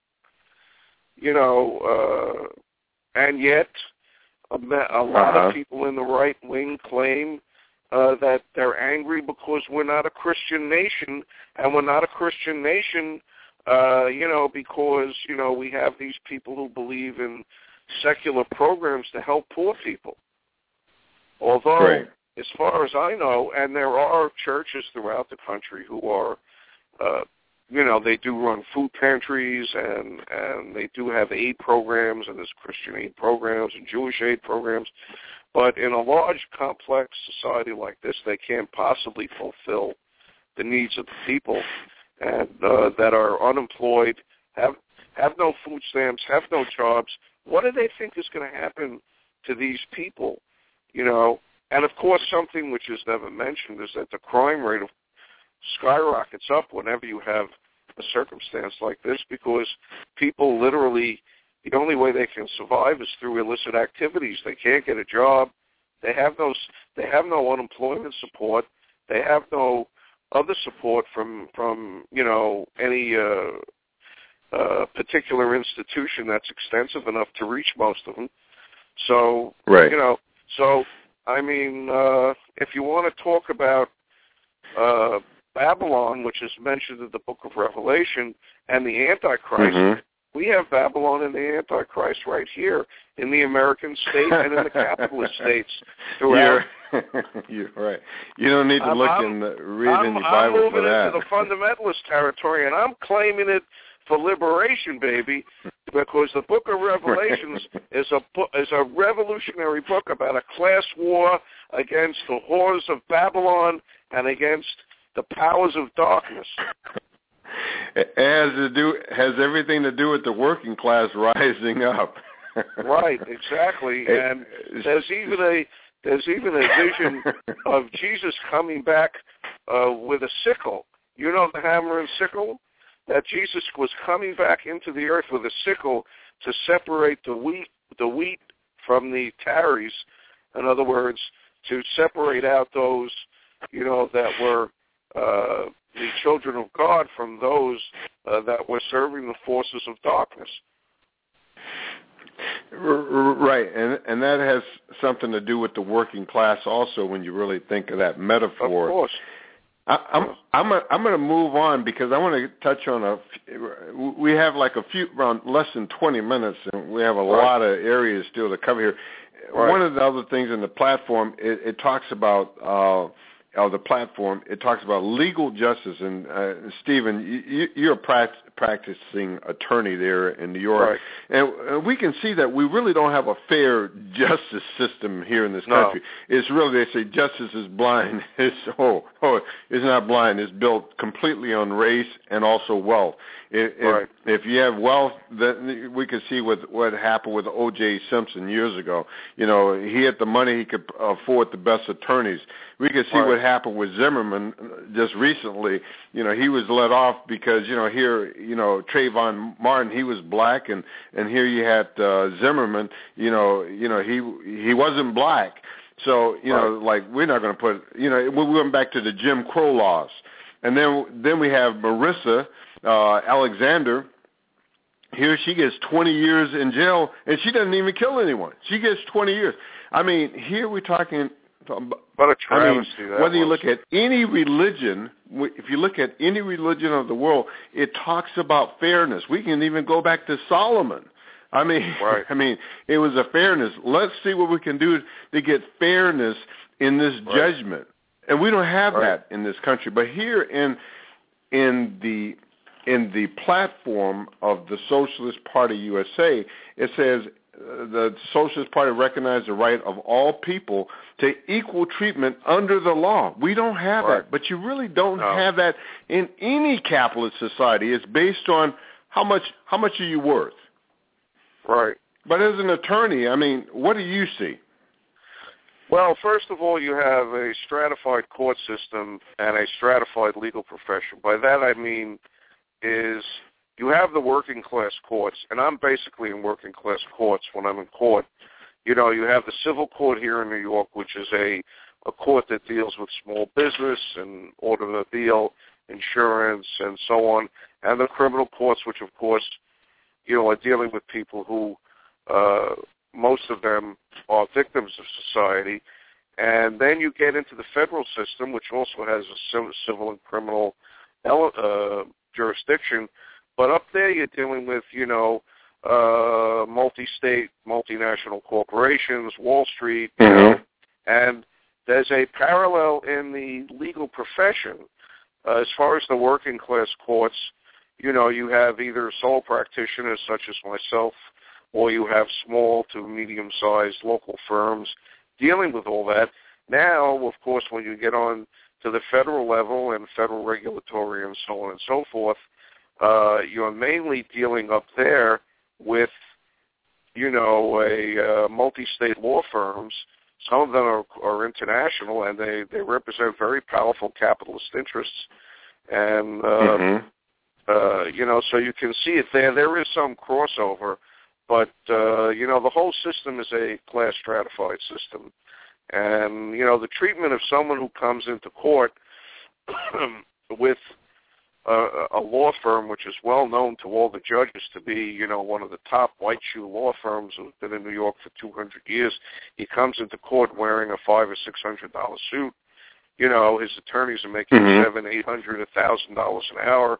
you know, uh, and yet a, a lot uh-huh. of people in the right wing claim uh, that they're angry because we're not a Christian nation, and we're not a Christian nation Uh, you know, because, you know, we have these people who believe in secular programs to help poor people. Although, right. as far as I know, and there are churches throughout the country who are, uh, you know, they do run food pantries and, and they do have aid programs, and there's Christian aid programs and Jewish aid programs. But in a large, complex society like this, they can't possibly fulfill the needs of the people. And uh, that are unemployed, have have no food stamps, have no jobs. What do they think is going to happen to these people? You know, and of course, something which is never mentioned is that the crime rate skyrockets up whenever you have a circumstance like this because people literally, the only way they can survive is through illicit activities. They can't get a job. They have no, they have no unemployment support. They have no other support from, from you know, any uh, uh, particular institution that's extensive enough to reach most of them. So, right. you know, so, I mean, uh, if you want to talk about uh, Babylon, which is mentioned in the book of Revelation, and the Antichrist, mm-hmm. we have Babylon and the Antichrist right here in the American state and in the capitalist states throughout. You're, you're right. You don't need to I'm, look I'm, in the read I'm, in the I'm Bible for moving that. into the fundamentalist territory, and I'm claiming it for liberation, baby, because the book of Revelations is a is a revolutionary book about a class war against the whores of Babylon and against the powers of darkness. It has to do has everything to do with the working class rising up. Right, exactly. And there's even a there's even a vision of Jesus coming back uh, with a sickle. You know the hammer and sickle? That Jesus was coming back into the earth with a sickle to separate the wheat the wheat from the tares. In other words, to separate out those, you know, that were uh, the children of God from those uh, that were serving the forces of darkness. Right, and and that has something to do with the working class also when you really think of that metaphor. Of course. I, I'm I'm a, I'm going to move on because I want to touch on a. We have like a few around less than twenty minutes, and we have a right. lot of areas still to cover here. Right. One of the other things in the platform, it, it talks about. Uh, of the platform, it talks about legal justice. And, uh, Stephen, you, you're a pract- practicing attorney there in New York. Right. And, and we can see that we really don't have a fair justice system here in this no. country. It's really, they say justice is blind. It's, oh, oh, it's not blind. It's built completely on race and also wealth. If, right. if, if you have wealth, then we can see what, what happened with O J Simpson years ago. You know, he had the money, he could afford the best attorneys. We can see right. what happened with Zimmerman just recently. You know, he was let off because, you know, here, you know, Trayvon Martin, he was black, and, and here you had uh, Zimmerman, you know, you know, he he wasn't black. So, you right. know, like, we're not going to put, you know, we went back to the Jim Crow laws. And then then we have Marissa uh, Alexander. Here she gets twenty years in jail, and she doesn't even kill anyone. She gets twenty years. I mean, here we're talking What a travesty I mean, that whether you was. look at any religion, if you look at any religion of the world, it talks about fairness. We can even go back to Solomon. I mean, right. I mean, it was a fairness. Let's see what we can do to get fairness in this right. judgment. And we don't have right. that in this country. But here in in the in the platform of the Socialist Party U S A, it says uh, the Socialist Party recognizes the right of all people to equal treatment under the law. We don't have right. that, but you really don't no. have that in any capitalist society. It's based on how much how much are you worth. Right. But as an attorney, I mean, what do you see? Well, first of all, you have a stratified court system and a stratified legal profession. By that I mean is you have the working class courts, and I'm basically in working class courts when I'm in court. You know, you have the civil court here in New York, which is a, a court that deals with small business and automobile insurance and so on, and the criminal courts, which, of course, you know, are dealing with people who, uh, most of them are victims of society. And then you get into the federal system, which also has a civil and criminal uh, jurisdiction. But up there you're dealing with, you know, uh, multi-state, multinational corporations, Wall Street, you mm-hmm. know, and there's a parallel in the legal profession. Uh, as far as the working class courts, you know, you have either sole practitioners such as myself, or you have small to medium-sized local firms dealing with all that. Now, of course, when you get on to the federal level and federal regulatory and so on and so forth, uh, you're mainly dealing up there with, you know, a uh, multi-state law firms. Some of them are, are international, and they, they represent very powerful capitalist interests. And uh, mm-hmm. Uh, you know, so you can see it there. There is some crossover, but, uh, you know, the whole system is a class stratified system. And, you know, the treatment of someone who comes into court with a, a law firm which is well known to all the judges to be, you know, one of the top white shoe law firms who's been in New York for two hundred years, he comes into court wearing a five or six hundred dollar suit. You know, his attorneys are making mm-hmm. seven, eight hundred, a thousand dollars an hour.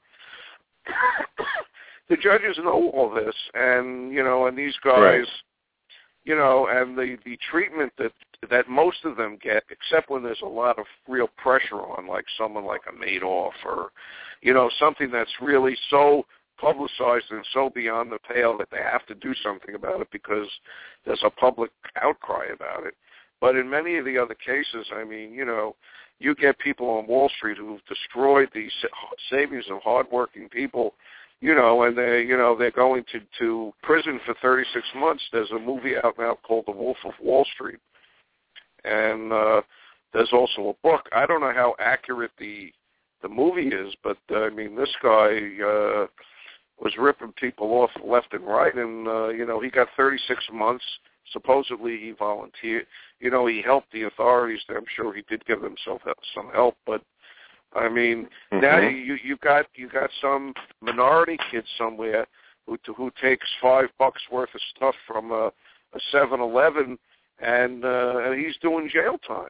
The judges know all this, and you know, and these guys, right. you know, and the the treatment that that most of them get, except when there's a lot of real pressure on, like someone like a Madoff, or you know, something that's really so publicized and so beyond the pale that they have to do something about it because there's a public outcry about it. But in many of the other cases, I mean, you know, you get people on Wall Street who've destroyed the savings of hardworking people, you know, and they, you know, they're going to, to prison for thirty-six months. There's a movie out now called The Wolf of Wall Street, and uh, there's also a book. I don't know how accurate the the movie is, but uh, I mean, this guy uh, was ripping people off left and right, and uh, you know, he got thirty-six months. Supposedly he volunteered. You know, he helped the authorities. I'm sure he did give them some some help, but I mean, mm-hmm. now you you got you got some minority kid somewhere who who takes five bucks worth of stuff from a, a seven eleven, and uh, and he's doing jail time.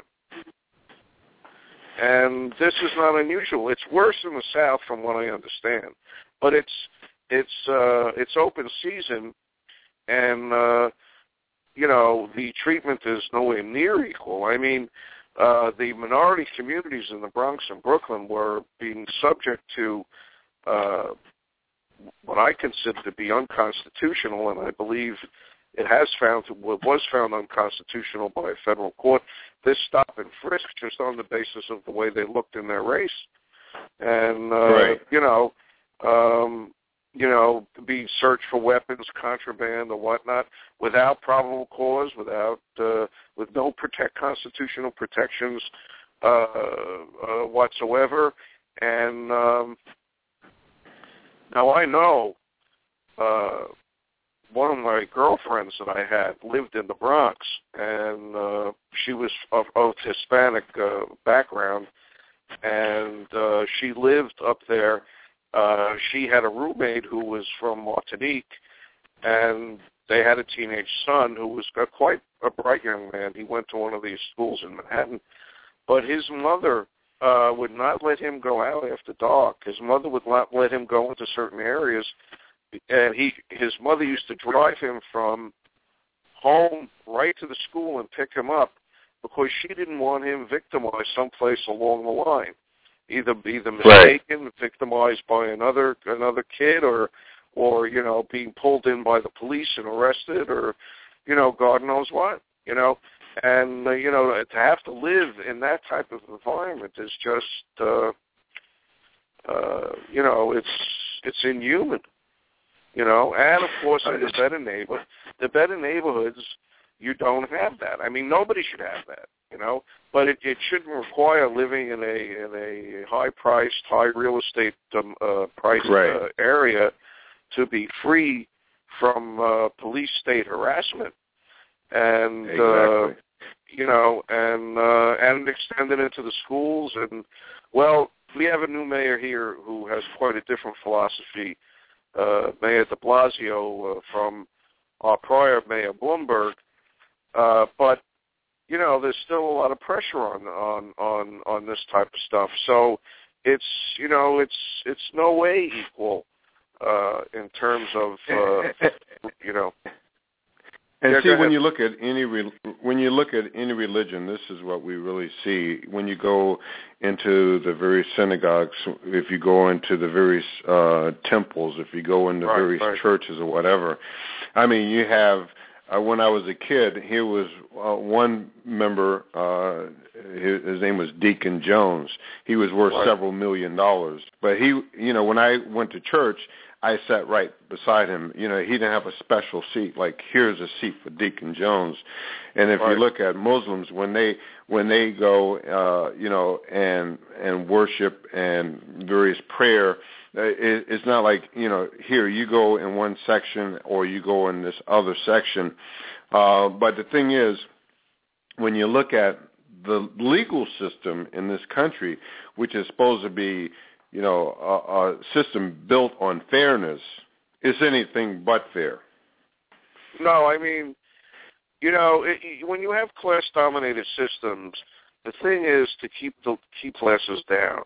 And this is not unusual. It's worse in the South, from what I understand, but it's it's uh, it's open season, and uh, you know, the treatment is nowhere near equal. I mean, uh, the minority communities in the Bronx and Brooklyn were being subject to uh, what I consider to be unconstitutional, and I believe it has found was found unconstitutional by a federal court. This stop and frisk just on the basis of the way they looked in their race, and uh, right. you know. Um, you know, being searched for weapons, contraband, or whatnot, without probable cause, without, uh, with no protect constitutional protections uh, uh, whatsoever. And um, now I know uh, one of my girlfriends that I had lived in the Bronx, and uh, she was of, of Hispanic uh, background, and uh, she lived up there. Uh, she had a roommate who was from Martinique, and they had a teenage son who was a, quite a bright young man. He went to one of these schools in Manhattan, but his mother uh, would not let him go out after dark. His mother would not let him go into certain areas, and he his mother used to drive him from home right to the school and pick him up because she didn't want him victimized someplace along the line. Either either mistaken, right. victimized by another another kid, or or you know being pulled in by the police and arrested, or you know God knows what, you know, and uh, you know to have to live in that type of environment is just uh, uh, you know it's it's inhuman, you know, and of course in the better neighbor the better neighborhoods you don't have that. I mean, nobody should have that. You know, but it, it shouldn't require living in a in a high-priced, high real estate um, uh, priced right. uh, area to be free from uh, police state harassment, and exactly. uh, you know, and uh, and extend it into the schools. And well, we have a new mayor here who has quite a different philosophy. Uh, Mayor De Blasio uh, from our prior Mayor Bloomberg, uh, but. You know, there's still a lot of pressure on, on, on, on this type of stuff. So it's, you know, it's it's no way equal uh, in terms of, uh, you know. And yeah, see, when you look at any re- when you look at any religion, this is what we really see. When you go into the various synagogues, if you go into the various uh, temples, if you go into right, various right. churches or whatever, I mean, you have. Uh, when I was a kid, here was uh, one member, uh, his, his name was Deacon Jones. He was worth right. several million dollars. But he, you know, when I went to church, I sat right beside him. You know, he didn't have a special seat, like here's a seat for Deacon Jones. And if right. you look at Muslims, when they when they go, uh, you know, and and worship and various prayer, it, it's not like, you know, here you go in one section or you go in this other section. Uh, but the thing is, when you look at the legal system in this country, which is supposed to be, you know, a, a system built on fairness, it's anything but fair. No, I mean, you know, it, when you have class-dominated systems, the thing is to keep the keep classes down.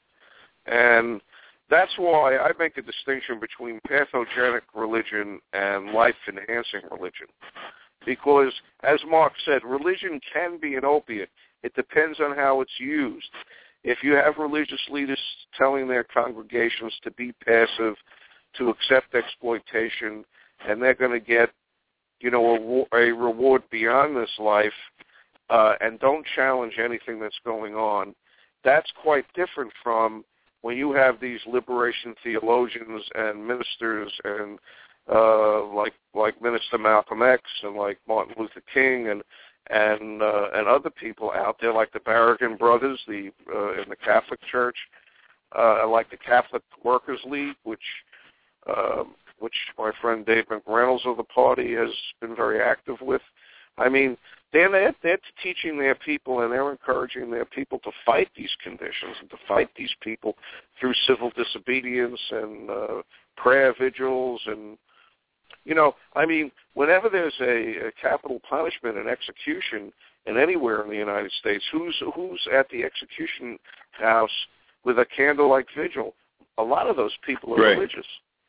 And that's why I make a distinction between pathogenic religion and life-enhancing religion. Because, as Mark said, religion can be an opiate. It depends on how it's used. If you have religious leaders telling their congregations to be passive, to accept exploitation, and they're going to get, you know, a, a reward beyond this life, uh, and don't challenge anything that's going on, that's quite different from when you have these liberation theologians and ministers and uh, like like Minister Malcolm X and like Martin Luther King and and uh, and other people out there like the Barragan Brothers, the uh, in the Catholic Church, uh, like the Catholic Workers League, which uh, which my friend Dave McReynolds of the party has been very active with. I mean, they're, they're teaching their people and they're encouraging their people to fight these conditions and to fight these people through civil disobedience and uh, prayer vigils. And, you know, I mean, whenever there's a, a capital punishment and execution and anywhere in the United States, who's who's at the execution house with a candlelight vigil? A lot of those people are right. religious.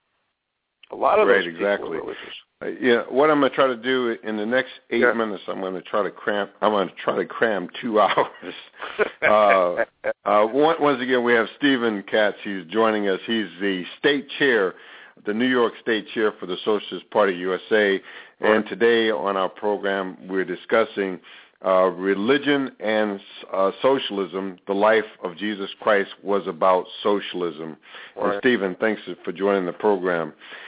A lot of right, those people exactly. are religious. Uh, yeah, what I'm going to try to do in the next eight yeah. minutes, I'm going to try to cram. I'm going to try to cram two hours. uh, uh, once again, we have Stephen Katz. He's joining us. He's the state chair, the New York State Chair for the Socialist Party U S A. And right. today on our program, we're discussing uh, religion and uh, socialism. The life of Jesus Christ was about socialism. Right. And Stephen, thanks for joining the program.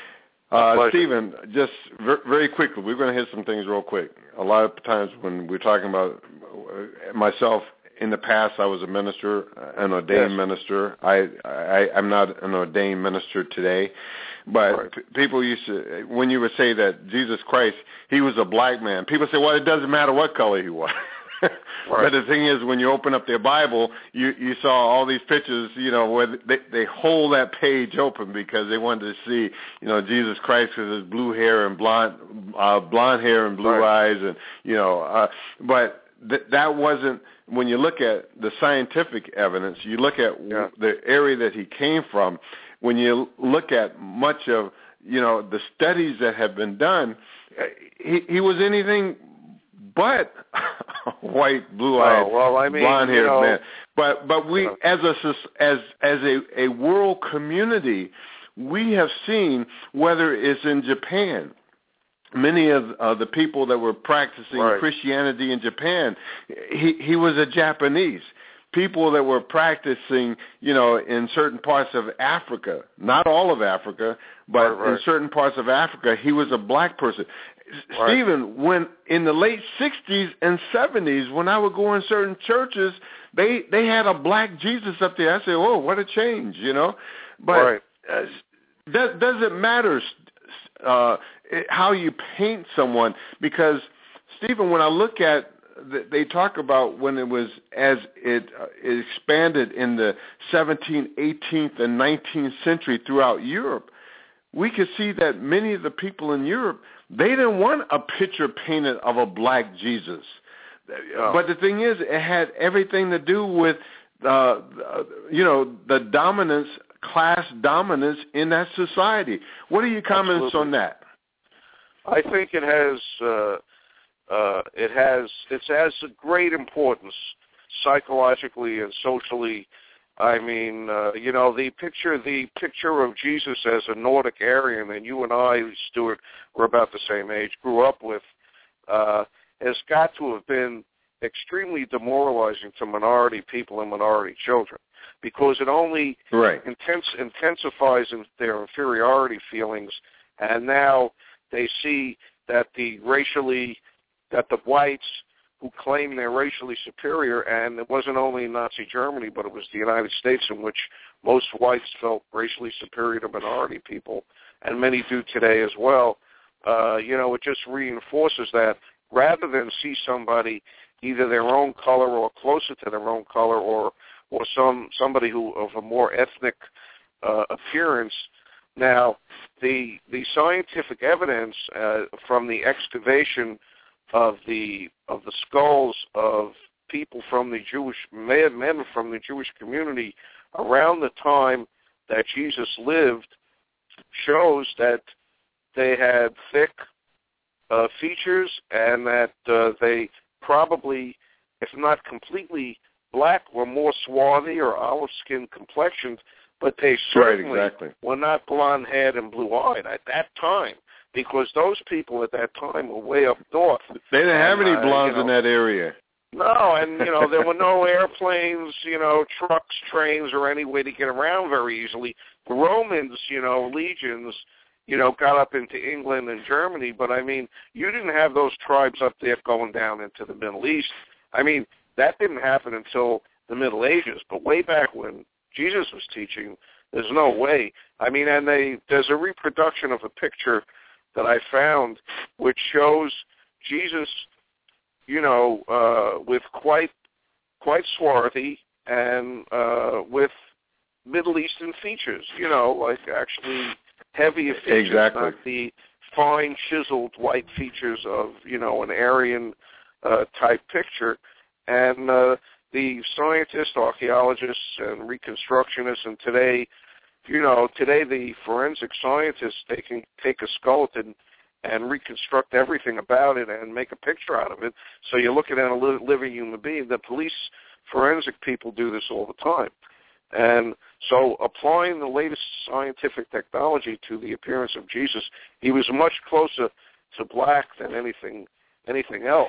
Uh, Stephen, just ver- very quickly, we're going to hit some things real quick. A lot of times when we're talking about uh, myself, in the past I was a minister, an ordained yes. minister. I, I, I'm not an ordained minister today. But right. p- people used to, when you would say that Jesus Christ, he was a black man, people say, well, it doesn't matter what color he was. Right. But the thing is, when you open up their Bible, you, you saw all these pictures, you know, where they, they hold that page open because they wanted to see, you know, Jesus Christ with his blue hair and blonde, uh, blonde hair and blue right. eyes, and you know, uh, but th- that wasn't. When you look at the scientific evidence, you look at yeah. the area that he came from. When you look at much of, you know, the studies that have been done, he, he was anything but white, blue-eyed, oh, well, I mean, blonde-haired you know, man. But but we, you know. as a as as a, a world community, we have seen, whether it's in Japan, many of uh, the people that were practicing right. Christianity in Japan, he he was a Japanese. People that were practicing, you know, in certain parts of Africa, not all of Africa, but right, right. in certain parts of Africa, he was a black person. Right. Stephen, when in the late sixties and seventies, when I would go in certain churches, they they had a black Jesus up there. I say, oh, what a change, you know. But right. uh, that doesn't matter uh, how you paint someone, because, Stephen, when I look at, they talk about when it was, as it, uh, it expanded in the seventeenth, eighteenth, and nineteenth century throughout Europe, we could see that many of the people in Europe, they didn't want a picture painted of a black Jesus. Oh. But the thing is, it had everything to do with, uh, you know, the dominance, class dominance in that society. What are your comments Absolutely. on that? I think it has, uh, uh, it has, it has a great importance psychologically and socially. I mean, uh, you know, the picture, the picture of Jesus as a Nordic Aryan, and you and I, Stuart, were about the same age, grew up with, uh, has got to have been extremely demoralizing to minority people and minority children, because it only right. intense, intensifies in their inferiority feelings, and now they see that the racially, that the whites who claimed they're racially superior, and it wasn't only Nazi Germany, but it was the United States, in which most whites felt racially superior to minority people, and many do today as well. Uh, you know, it just reinforces that rather than see somebody either their own color or closer to their own color, or or some somebody who of a more ethnic uh, appearance. Now, the the scientific evidence uh, from the excavation of the of the skulls of people from the Jewish men, men from the Jewish community around the time that Jesus lived shows that they had thick uh, features, and that uh, they probably, if not completely black, were more swarthy or olive-skinned complexioned, but they certainly right, exactly. were not blonde-haired and blue-eyed at that time, because those people at that time were way up north. They didn't have and, any uh, blondes you know, in that area. No, and, you know, there were no airplanes, you know, trucks, trains, or any way to get around very easily. The Romans, you know, legions, you know, got up into England and Germany, but, I mean, you didn't have those tribes up there going down into the Middle East. I mean, that didn't happen until the Middle Ages, but way back when Jesus was teaching, there's no way. I mean, and they there's a reproduction of a picture that I found which shows Jesus, you know, uh, with quite quite swarthy and uh, with Middle Eastern features, you know, like actually heavier features, exactly. not the fine chiseled white features of, you know, an Aryan uh, type picture. And uh, the scientists, archaeologists, and reconstructionists, and today, you know, today the forensic scientists, they can take a skeleton and reconstruct everything about it and make a picture out of it. So you're looking at a li- living human being. The police forensic people do this all the time. And so applying the latest scientific technology to the appearance of Jesus, he was much closer to black than anything anything else.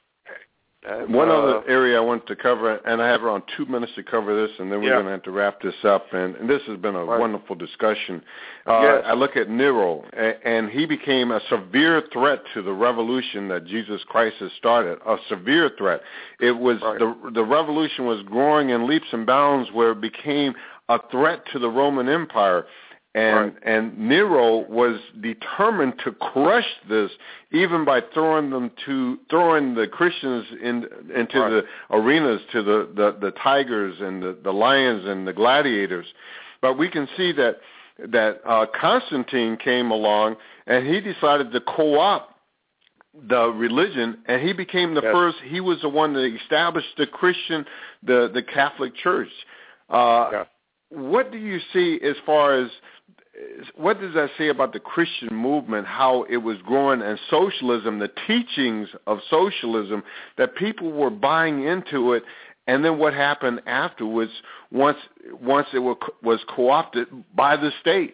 And, One uh, other area I want to cover, and I have around two minutes to cover this, and then we're yeah. going to have to wrap this up. And, and this has been a right. wonderful discussion. Uh, yes. I look at Nero, and, and he became a severe threat to the revolution that Jesus Christ has started, a severe threat. It was right. the the revolution was growing in leaps and bounds where it became a threat to the Roman Empire. And right. and Nero was determined to crush this, even by throwing them to throwing the Christians in, into right. the arenas, to the, the, the tigers and the, the lions and the gladiators. But we can see that that uh, Constantine came along, and he decided to co-opt the religion, and he became the yes. first. He was the one that established the Christian, the the Catholic Church. Uh, yeah. What do you see as far as what does that say about the Christian movement, how it was growing, and socialism, the teachings of socialism, that people were buying into it, and then what happened afterwards once once it were, was co-opted by the state?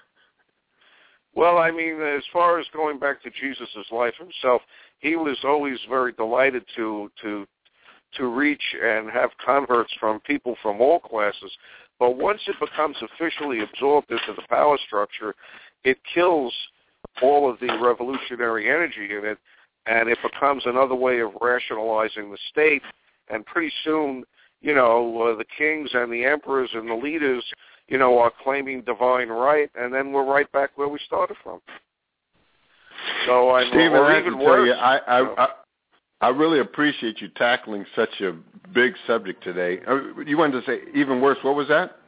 Well, I mean, as far as going back to Jesus' life himself, he was always very delighted to to to reach and have converts from people from all classes. But once it becomes officially absorbed into the power structure, it kills all of the revolutionary energy in it, and it becomes another way of rationalizing the state. And pretty soon, you know, uh, the kings and the emperors and the leaders, you know, are claiming divine right, and then we're right back where we started from. So I'm Stephen, or I have even to tell worse. you, I, I, you know. I I really appreciate you tackling such a big subject today. You wanted to say even worse. What was that?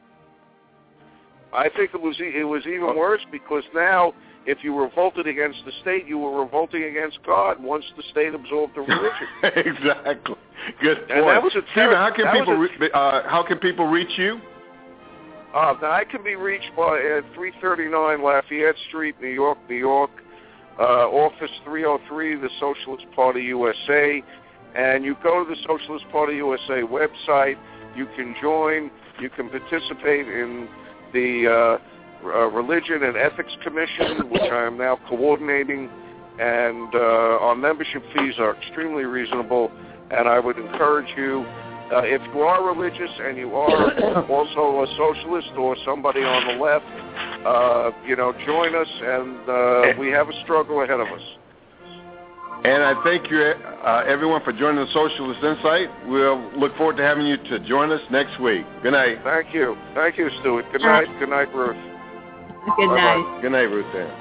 I think it was it was even worse because now, if you revolted against the state, you were revolting against God. Once the state absorbed the religion. Exactly. Good point. And that was a Stephen, how can that people was a, re- uh, how can people reach you? Uh, now I can be reached by at three thirty-nine Lafayette Street, New York, New York. Uh, office three oh three, the Socialist Party U S A, and you go to the Socialist Party U S A website. You can join. You can participate in the uh, uh, Religion and Ethics Commission, which I am now coordinating, and uh, our membership fees are extremely reasonable. And I would encourage you, uh, if you are religious and you are also a socialist or somebody on the left, uh, you know, join us, and uh, we have a struggle ahead of us. And I thank you, uh, everyone, for joining the Socialist Insight. We'll look forward to having you to join us next week. Good night. Thank you. Thank you, Stuart. Good night. Good night, Ruth. Good Bye-bye. night. Good night, Ruth Ann.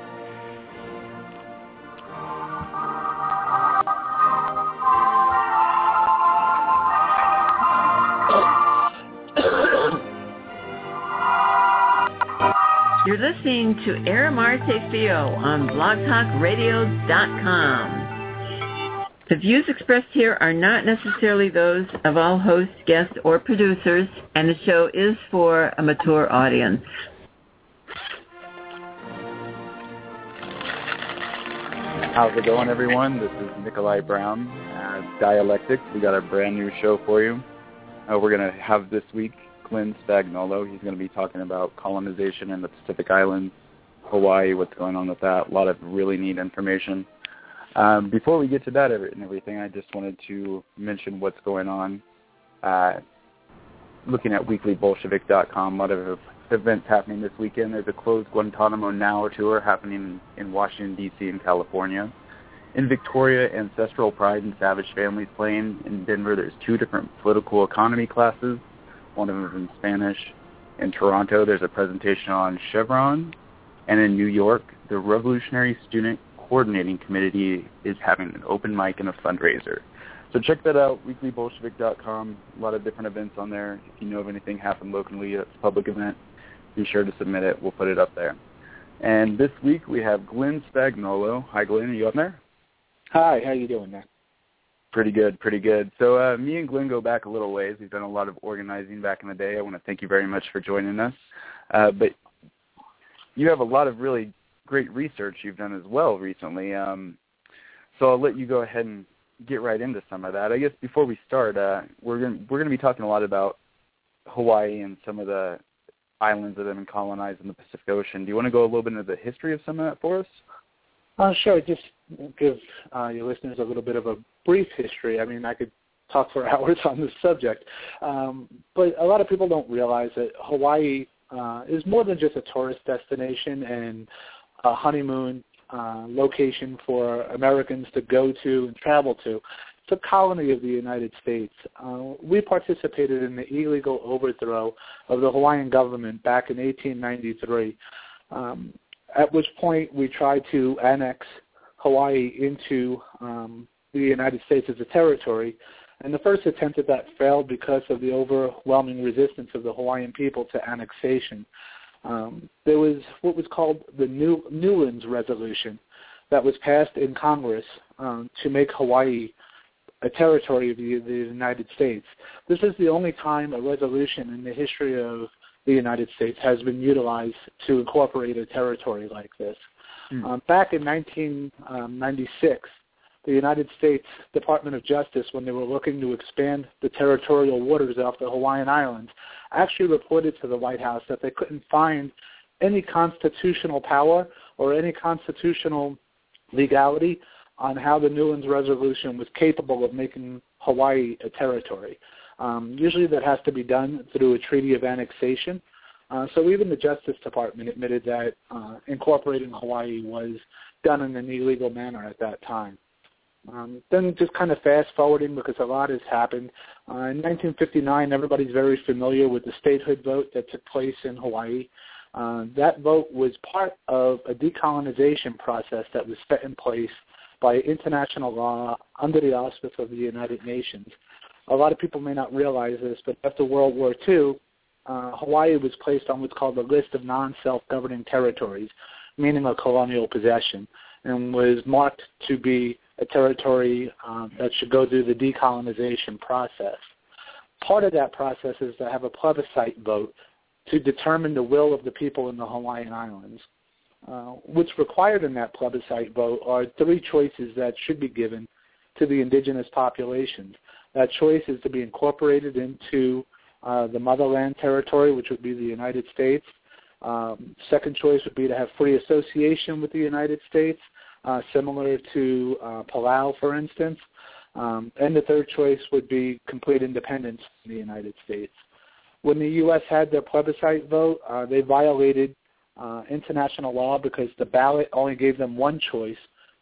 You're listening to Aramarte Fio on blog talk radio dot com. The views expressed here are not necessarily those of all hosts, guests, or producers, and the show is for a mature audience. How's it going, everyone? This is Nikolai Brown at Dialectics. We got a brand new show for you. Uh, we're going to have this week Glenn Spagnolo. He's going to be talking about colonization in the Pacific Islands, Hawaii, what's going on with that. A lot of really neat information. Um, before we get to that and everything, I just wanted to mention what's going on. Uh, looking at weekly bolshevik dot com, a lot of events happening this weekend. There's a closed Guantanamo Now tour happening in Washington, D C and California. In Victoria, Ancestral Pride and Savage Families playing. In Denver, there's two different political economy classes. One of them is in Spanish. In Toronto, there's a presentation on Chevron. And in New York, the Revolutionary Student Coordinating Committee is having an open mic and a fundraiser. So check that out, weekly bolshevik dot com. A lot of different events on there. If you know of anything happened locally, it's a public event, be sure to submit it. We'll put it up there. And this week we have Glenn Spagnolo. Hi, Glenn. Are you up there? Hi. How you doing, man? Pretty good, pretty good. So uh, me and Glenn go back a little ways. We've done a lot of organizing back in the day. I want to thank you very much for joining us. Uh, but you have a lot of really great research you've done as well recently. Um, so I'll let you go ahead and get right into some of that. I guess before we start, uh, we're going we're going to be talking a lot about Hawaii and some of the islands that have been colonized in the Pacific Ocean. Do you want to go a little bit into the history of some of that for us? Uh, sure. Just give uh, your listeners a little bit of a brief history. I mean, I could talk for hours on this subject, um, but a lot of people don't realize that Hawaii uh, is more than just a tourist destination and a honeymoon uh, location for Americans to go to and travel to. It's a colony of the United States. Uh, we participated in the illegal overthrow of the Hawaiian government back in eighteen ninety-three. Um, at which point we tried to annex Hawaii into um, the United States as a territory. And the first attempt at that failed because of the overwhelming resistance of the Hawaiian people to annexation. Um, there was what was called the New, Newlands Resolution that was passed in Congress um, to make Hawaii a territory of the, the United States. This is the only time a resolution in the history of the United States has been utilized to incorporate a territory like this. Mm. Um, back in nineteen ninety-six, the United States Department of Justice, when they were looking to expand the territorial waters off the Hawaiian Islands, actually reported to the White House that they couldn't find any constitutional power or any constitutional legality on how the Newlands Resolution was capable of making Hawaii a territory. Um, usually that has to be done through a treaty of annexation. Uh, so even the Justice Department admitted that uh, incorporating Hawaii was done in an illegal manner at that time. Um, then just kind of fast forwarding because a lot has happened. Uh, in nineteen fifty-nine, everybody's very familiar with the statehood vote that took place in Hawaii. Uh, that vote was part of a decolonization process that was set in place by international law under the auspice of the United Nations. A lot of people may not realize this, but after World War Two, uh, Hawaii was placed on what's called the list of non-self-governing territories, meaning a colonial possession, and was marked to be a territory um, that should go through the decolonization process. Part of that process is to have a plebiscite vote to determine the will of the people in the Hawaiian Islands. Uh, what's required in that plebiscite vote are three choices that should be given to the indigenous populations. That choice is to be incorporated into uh, the motherland territory, which would be the United States. Um, second choice would be to have free association with the United States, uh, similar to uh, Palau, for instance. Um, and the third choice would be complete independence in the United States. When the U S had their plebiscite vote, uh, they violated uh, international law because the ballot only gave them one choice,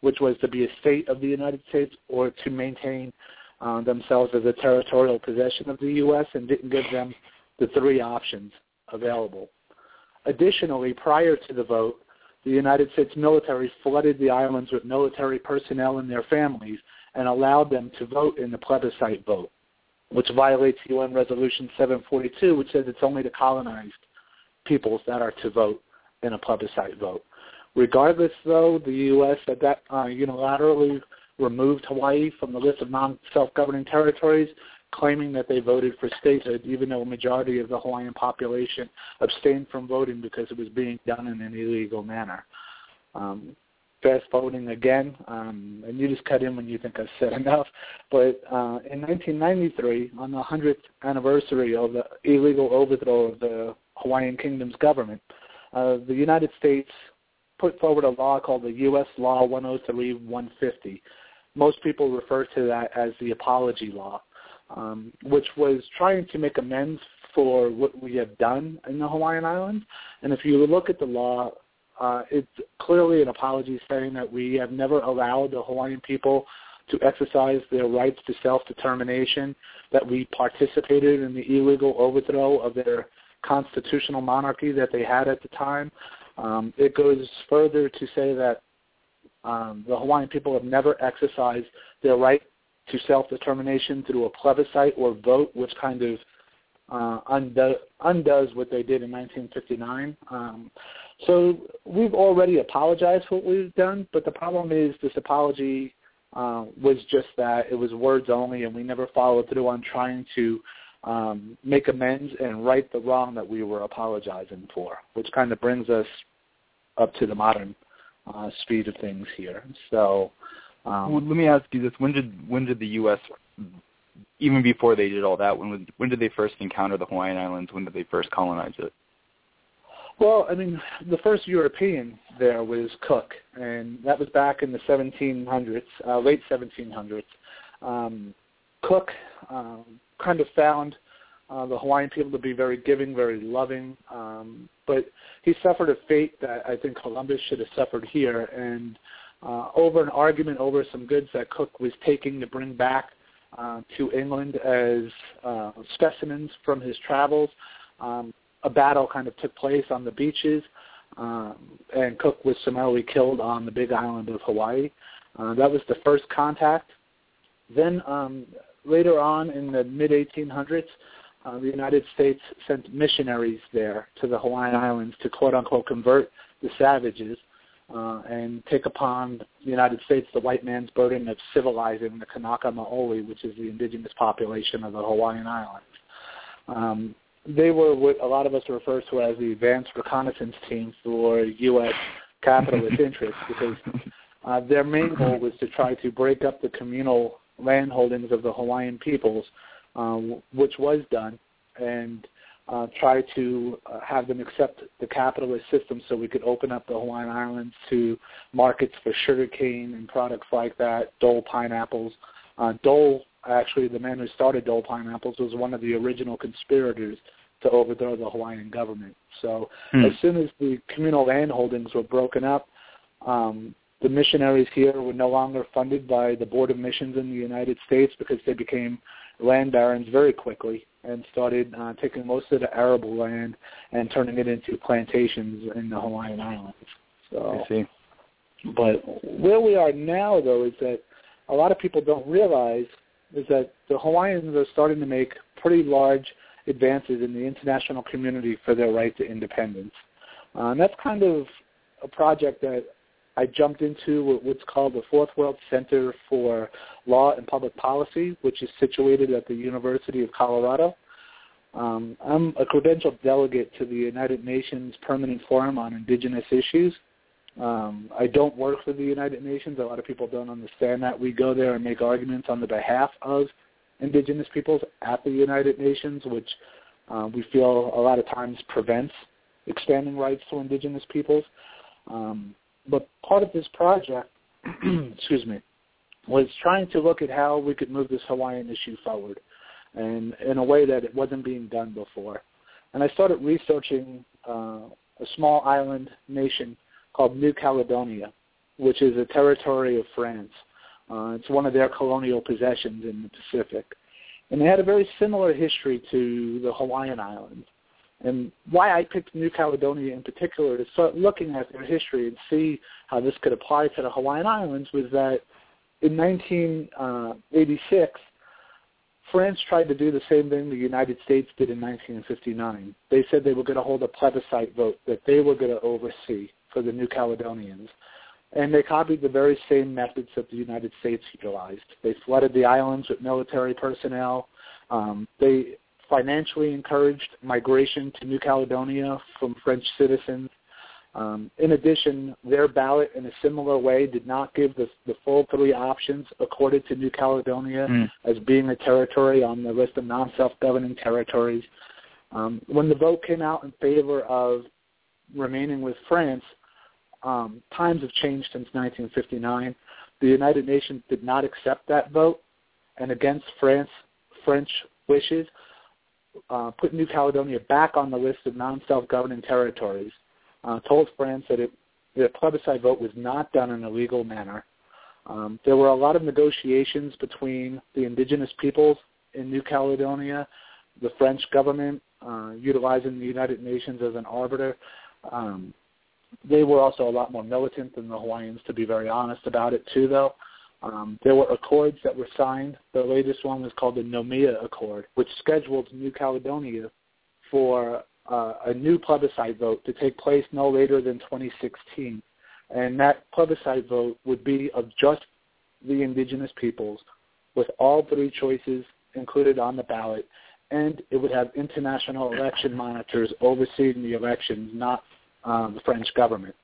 which was to be a state of the United States or to maintain uh, themselves as a territorial possession of the U S, and didn't give them the three options available. Additionally, prior to the vote, the United States military flooded the islands with military personnel and their families and allowed them to vote in the plebiscite vote, which violates U N Resolution seven forty-two, which says it's only the colonized peoples that are to vote in a plebiscite vote. Regardless, though, the U S at that uh, unilaterally removed Hawaii from the list of non-self-governing territories, claiming that they voted for statehood, even though a majority of the Hawaiian population abstained from voting because it was being done in an illegal manner. Um, fast forwarding again, um, and you just cut in when you think I've said enough, but uh, in nineteen ninety-three, on the hundredth anniversary of the illegal overthrow of the Hawaiian Kingdom's government, uh, the United States put forward a law called the U S Law one oh three dash one fifty. Most people refer to that as the Apology Law, um, which was trying to make amends for what we have done in the Hawaiian Islands. And if you look at the law, uh, it's clearly an apology saying that we have never allowed the Hawaiian people to exercise their rights to self-determination, that we participated in the illegal overthrow of their constitutional monarchy that they had at the time. Um, it goes further to say that um, the Hawaiian people have never exercised their right to self-determination through a plebiscite or vote, which kind of uh, undo, undoes what they did in nineteen fifty-nine. Um, so we've already apologized for what we've done, but the problem is this apology uh, was just that. It was words only, and we never followed through on trying to um, make amends and right the wrong that we were apologizing for, which kind of brings us up to the modern uh, speed of things here. So um, well, let me ask you this: When did when did the U S, even before they did all that, when was, when did they first encounter the Hawaiian Islands? When did they first colonize it? Well, I mean, the first European there was Cook, and that was back in the seventeen hundreds, uh, late seventeen hundreds. Um, Cook um, kind of found uh, the Hawaiian people to be very giving, very loving, um, but he suffered a fate that I think Columbus should have suffered here, and uh, over an argument over some goods that Cook was taking to bring back uh, to England as uh, specimens from his travels, um, a battle kind of took place on the beaches, um, and Cook was summarily killed on the big island of Hawaii. Uh, that was the first contact. Then um, later on in the mid eighteen hundreds, uh, the United States sent missionaries there to the Hawaiian Islands to quote-unquote convert the savages uh, and take upon the United States the white man's burden of civilizing the Kanaka Maoli, which is the indigenous population of the Hawaiian Islands. Um, They were what a lot of us refer to as the Advanced Reconnaissance Team for U S capitalist interests, because uh, their main goal was to try to break up the communal land holdings of the Hawaiian peoples, uh, which was done, and uh, try to uh, have them accept the capitalist system so we could open up the Hawaiian Islands to markets for sugarcane and products like that, Dole pineapples. Uh, Dole, actually, the man who started Dole Pineapples, was one of the original conspirators to overthrow the Hawaiian government. So hmm. as soon as the communal land holdings were broken up, um, the missionaries here were no longer funded by the Board of Missions in the United States because they became land barons very quickly and started uh, taking most of the arable land and turning it into plantations in the Hawaiian Islands. So, I see. But where we are now, though, is that a lot of people don't realize is that the Hawaiians are starting to make pretty large advances in the international community for their right to independence. Uh, and that's kind of a project that I jumped into with what's called the Fourth World Center for Law and Public Policy, which is situated at the University of Colorado. Um, I'm a credentialed delegate to the United Nations Permanent Forum on Indigenous Issues. Um, I don't work for the United Nations. A lot of people don't understand that. We go there and make arguments on the behalf of indigenous peoples at the United Nations, which uh, we feel a lot of times prevents expanding rights to indigenous peoples. Um, but part of this project, excuse me, was trying to look at how we could move this Hawaiian issue forward, and in a way that it wasn't being done before. And I started researching uh, a small island nation called New Caledonia. which is a territory of France. Uh, it's one of their colonial possessions in the Pacific. And they had a very similar history to the Hawaiian Islands. And why I picked New Caledonia in particular to start looking at their history and see how this could apply to the Hawaiian Islands was that in nineteen eighty-six, France tried to do the same thing the United States did in nineteen fifty-nine. They said they were going to hold a plebiscite vote that they were going to oversee for the New Caledonians. And they copied the very same methods that the United States utilized. They flooded the islands with military personnel. Um, they financially encouraged migration to New Caledonia from French citizens. Um, in addition, their ballot in a similar way did not give the, the full three options accorded to New Caledonia mm. as being a territory on the list of non-self-governing territories. Um, when the vote came out in favor of remaining with France, um, times have changed since nineteen fifty-nine. The United Nations did not accept that vote, and against France, French wishes, uh, put New Caledonia back on the list of non-self-governing territories. Uh, told France that it, the plebiscite vote was not done in a legal manner. Um, there were a lot of negotiations between the indigenous peoples in New Caledonia, the French government, uh, utilizing the United Nations as an arbiter. Um, they were also a lot more militant than the Hawaiians, to be very honest about it, too, though. Um, there were accords that were signed. The latest one was called the Nomia Accord, which scheduled New Caledonia for Uh, a new plebiscite vote to take place no later than twenty sixteen. And that plebiscite vote would be of just the indigenous peoples with all three choices included on the ballot, and it would have international election monitors overseeing the elections, not um, the French government.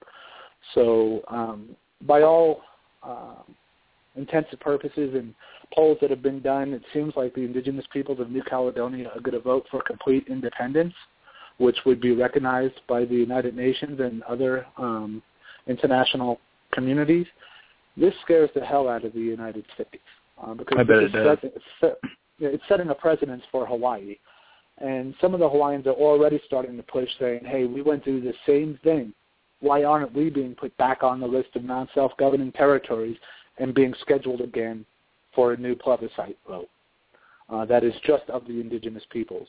So um, by all uh, intents and purposes and polls that have been done, it seems like the indigenous peoples of New Caledonia are going to vote for complete independence, which would be recognized by the United Nations and other um, international communities. This scares the hell out of the United States uh, because I bet it it's, does. set, it's, set, it's setting a precedence for Hawaii. And some of the Hawaiians are already starting to push, saying, hey, we went through the same thing. Why aren't we being put back on the list of non-self-governing territories and being scheduled again for a new plebiscite vote uh, that is just of the indigenous peoples?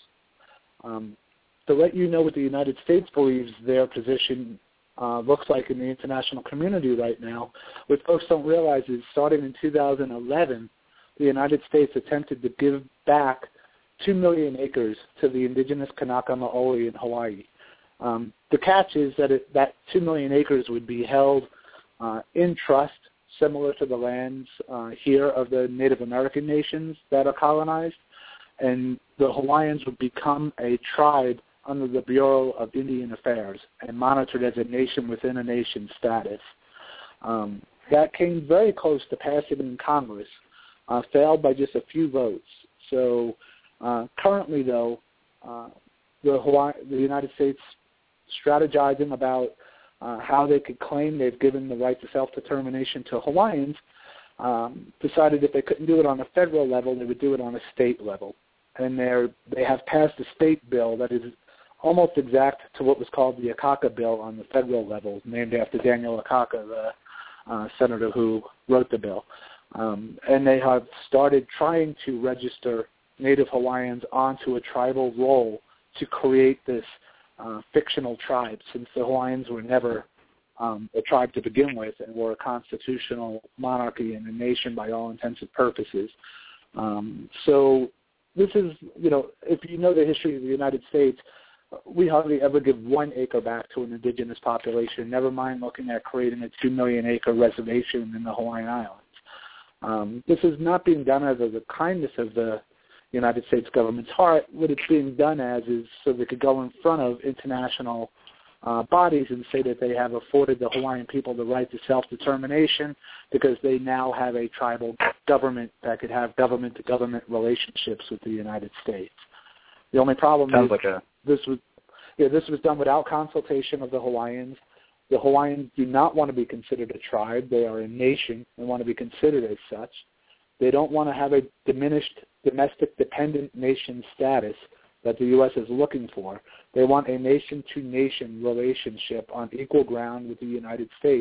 Um, To let you know what the United States believes their position uh, looks like in the international community right now, what folks don't realize is starting in two thousand eleven, the United States attempted to give back two million acres to the indigenous Kanaka Maoli in Hawaii. Um, the catch is that it, that two million acres would be held uh, in trust, similar to the lands uh, here of the Native American nations that are colonized, and the Hawaiians would become a tribe under the Bureau of Indian Affairs and monitored as a nation within a nation status. Um, that came very close to passing in Congress, uh, failed by just a few votes. So uh, currently, though, uh, the, Hawaii, the United States strategizing about uh, how they could claim they've given the right to self-determination to Hawaiians, um, decided if they couldn't do it on a federal level, they would do it on a state level. And they're, they have passed a state bill that is almost exact to what was called the Akaka Bill on the federal level, named after Daniel Akaka, the uh, senator who wrote the bill. Um, and they have started trying to register Native Hawaiians onto a tribal role to create this uh, fictional tribe, since the Hawaiians were never um, a tribe to begin with and were a constitutional monarchy and a nation by all intents and purposes. Um, so this is, you know, if you know the history of the United States, we hardly ever give one acre back to an indigenous population, never mind looking at creating a two million acre reservation in the Hawaiian Islands. Um, this is not being done out of the kindness of the United States government's heart. What it's being done as is so they could go in front of international uh, bodies and say that they have afforded the Hawaiian people the right to self-determination because they now have a tribal government that could have government-to-government relationships with the United States. The only problem Sounds is like a... this was yeah, this was done without consultation of the Hawaiians. The Hawaiians do not want to be considered a tribe. They are a nation and want to be considered as such. They don't want to have a diminished domestic dependent nation status that the U S is looking for. They want a nation-to-nation relationship on equal ground with the United States.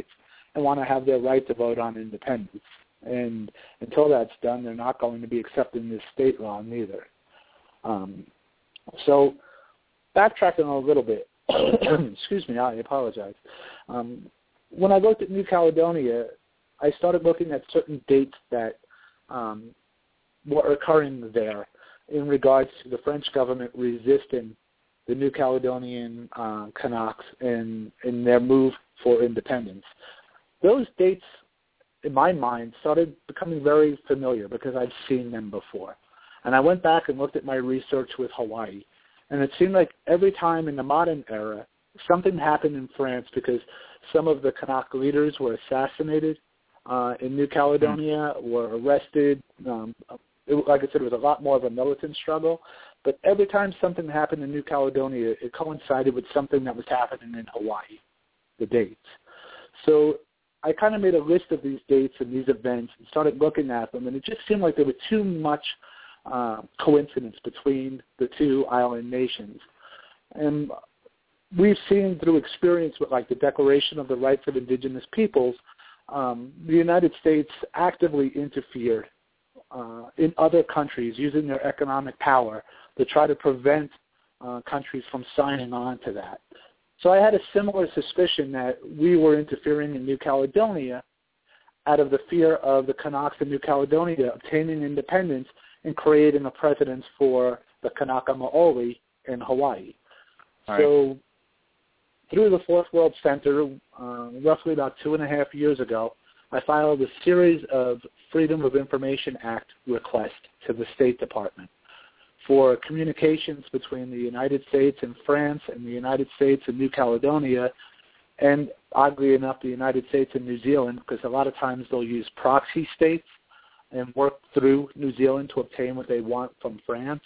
and want to have their right to vote on independence. And until that's done, they're not going to be accepting this state law neither. Um, so backtracking a little bit, excuse me, I apologize. Um, when I looked at New Caledonia, I started looking at certain dates that um, were occurring there in regards to the French government resisting the New Caledonian uh, Kanaks in, in their move for independence. Those dates, in my mind, started becoming very familiar because I'd seen them before. And I went back and looked at my research with Hawaii. And it seemed like every time in the modern era, something happened in France because some of the Kanak leaders were assassinated uh, in New Caledonia, mm-hmm. were arrested. Um, it, like I said, it was a lot more of a militant struggle. But every time something happened in New Caledonia, it coincided with something that was happening in Hawaii, the dates. So I kind of made a list of these dates and these events and started looking at them, and it just seemed like there was too much uh, coincidence between the two island nations. And we've seen through experience with like the Declaration of the Rights of Indigenous Peoples, um, the United States actively interfered uh, in other countries using their economic power to try to prevent uh, countries from signing on to that. So I had a similar suspicion that we were interfering in New Caledonia out of the fear of the Kanaks in New Caledonia obtaining independence and creating a precedent for the Kanaka Maoli in Hawaii. All so right. Through the Fourth World Center, uh, roughly about two and a half years ago, I filed a series of Freedom of Information Act requests to the State Department for communications between the United States and France and the United States and New Caledonia, and oddly enough, the United States and New Zealand, because a lot of times they'll use proxy states and work through New Zealand to obtain what they want from France.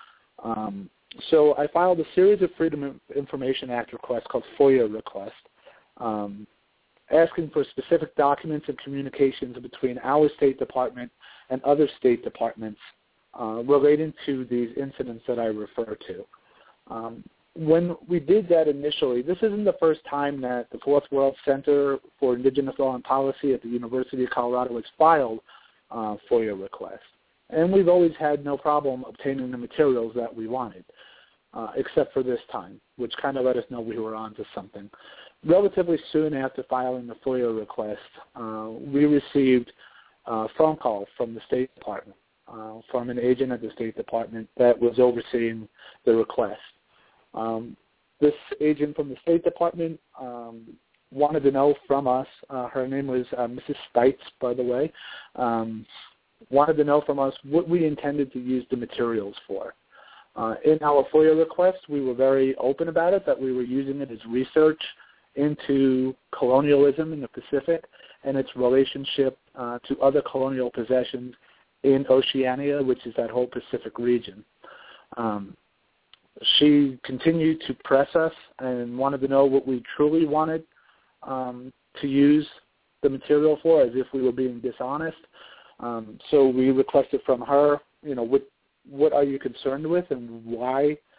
Um, so I filed a series of Freedom of Information Act requests called FOIA requests, um, asking for specific documents and communications between our State Department and other state departments Uh, relating to these incidents that I refer to. Um, when we did that initially, this isn't the first time that the Fourth World Center for Indigenous Law and Policy at the University of Colorado has filed uh, FOIA requests. And we've always had no problem obtaining the materials that we wanted, uh, except for this time, which kind of let us know we were on to something. Relatively soon after filing the FOIA request, uh, we received a phone call from the State Department. Uh, from an agent at the State Department that was overseeing the request. Um, this agent from the State Department um, wanted to know from us, uh, her name was uh, Missus Stites, by the way, um, wanted to know from us what we intended to use the materials for. Uh, in our FOIA request, we were very open about it, that we were using it as research into colonialism in the Pacific and its relationship uh, to other colonial possessions in Oceania, which is that whole Pacific region. Um, she continued to press us and wanted to know what we truly wanted um, to use the material for, as if we were being dishonest. Um, so we requested from her, you know, what what are you concerned with, and why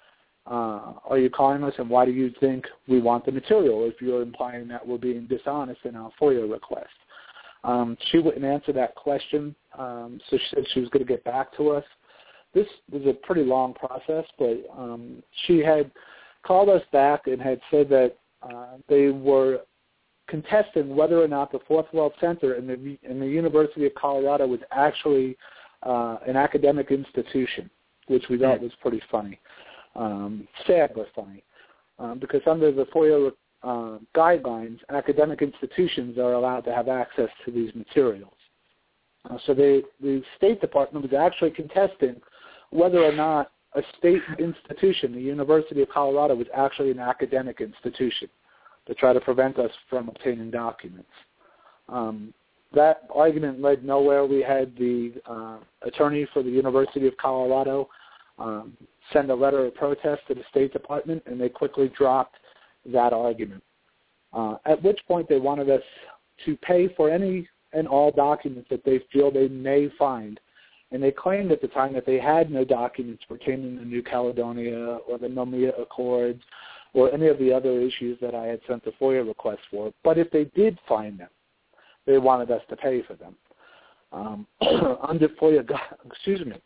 uh, are you calling us, and why do you think we want the material if you're implying that we're being dishonest in our FOIA request? Um, she wouldn't answer that question, um, so she said she was going to get back to us. This was a pretty long process, but um, she had called us back and had said that uh, they were contesting whether or not the Fourth World Center and the, and the University of Colorado was actually uh, an academic institution, which we thought was pretty funny. Um, sad but funny, um, because under the FOIA Uh, guidelines, academic institutions are allowed to have access to these materials. Uh, so they, the State Department was actually contesting whether or not a state institution, the University of Colorado, was actually an academic institution to try to prevent us from obtaining documents. Um, that argument led nowhere. We had the uh, attorney for the University of Colorado um, send a letter of protest to the State Department, and they quickly dropped that argument, uh, at which point they wanted us to pay for any and all documents that they feel they may find. And they claimed at the time that they had no documents pertaining to New Caledonia or the Noumea Accords or any of the other issues that I had sent the FOIA request for. But if they did find them, they wanted us to pay for them. Um, under FOIA, excuse me,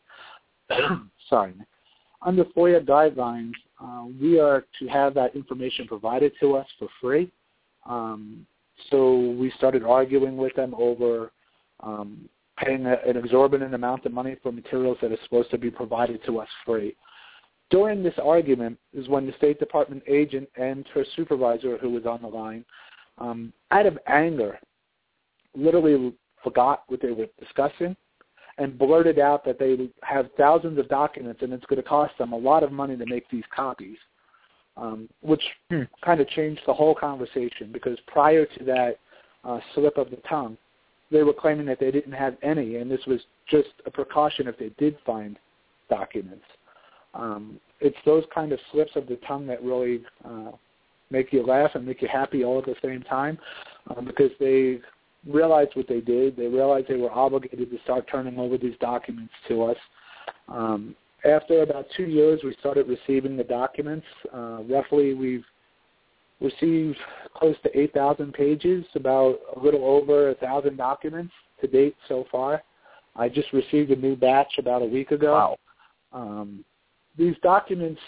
sorry, under FOIA guidelines, uh, we are to have that information provided to us for free. Um, so we started arguing with them over um, paying a, an exorbitant amount of money for materials that are supposed to be provided to us free. During this argument is when the State Department agent and her supervisor, who was on the line, um, out of anger, literally forgot what they were discussing and blurted out that they have thousands of documents and it's going to cost them a lot of money to make these copies, um, which hmm. kind of changed the whole conversation, because prior to that uh, slip of the tongue, they were claiming that they didn't have any, and this was just a precaution if they did find documents. Um, it's those kind of slips of the tongue that really uh, make you laugh and make you happy all at the same time, um, because they realized what they did. They realized they were obligated to start turning over these documents to us. Um, after about two years, we started receiving the documents. Uh, roughly, we've received close to eight thousand pages, about a little over one thousand documents to date so far. I just received a new batch about a week ago. Wow. Um, these documents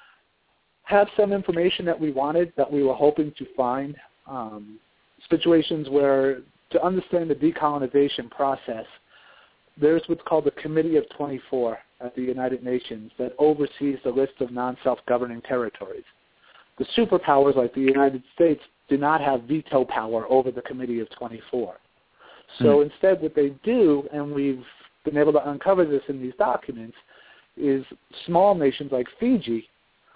have some information that we wanted, that we were hoping to find, um, situations where, to understand the decolonization process, there's what's called the Committee of twenty-four at the United Nations that oversees the list of non-self-governing territories. The superpowers like the United States do not have veto power over the Committee of twenty-four. So mm. instead what they do, and we've been able to uncover this in these documents, is small nations like Fiji,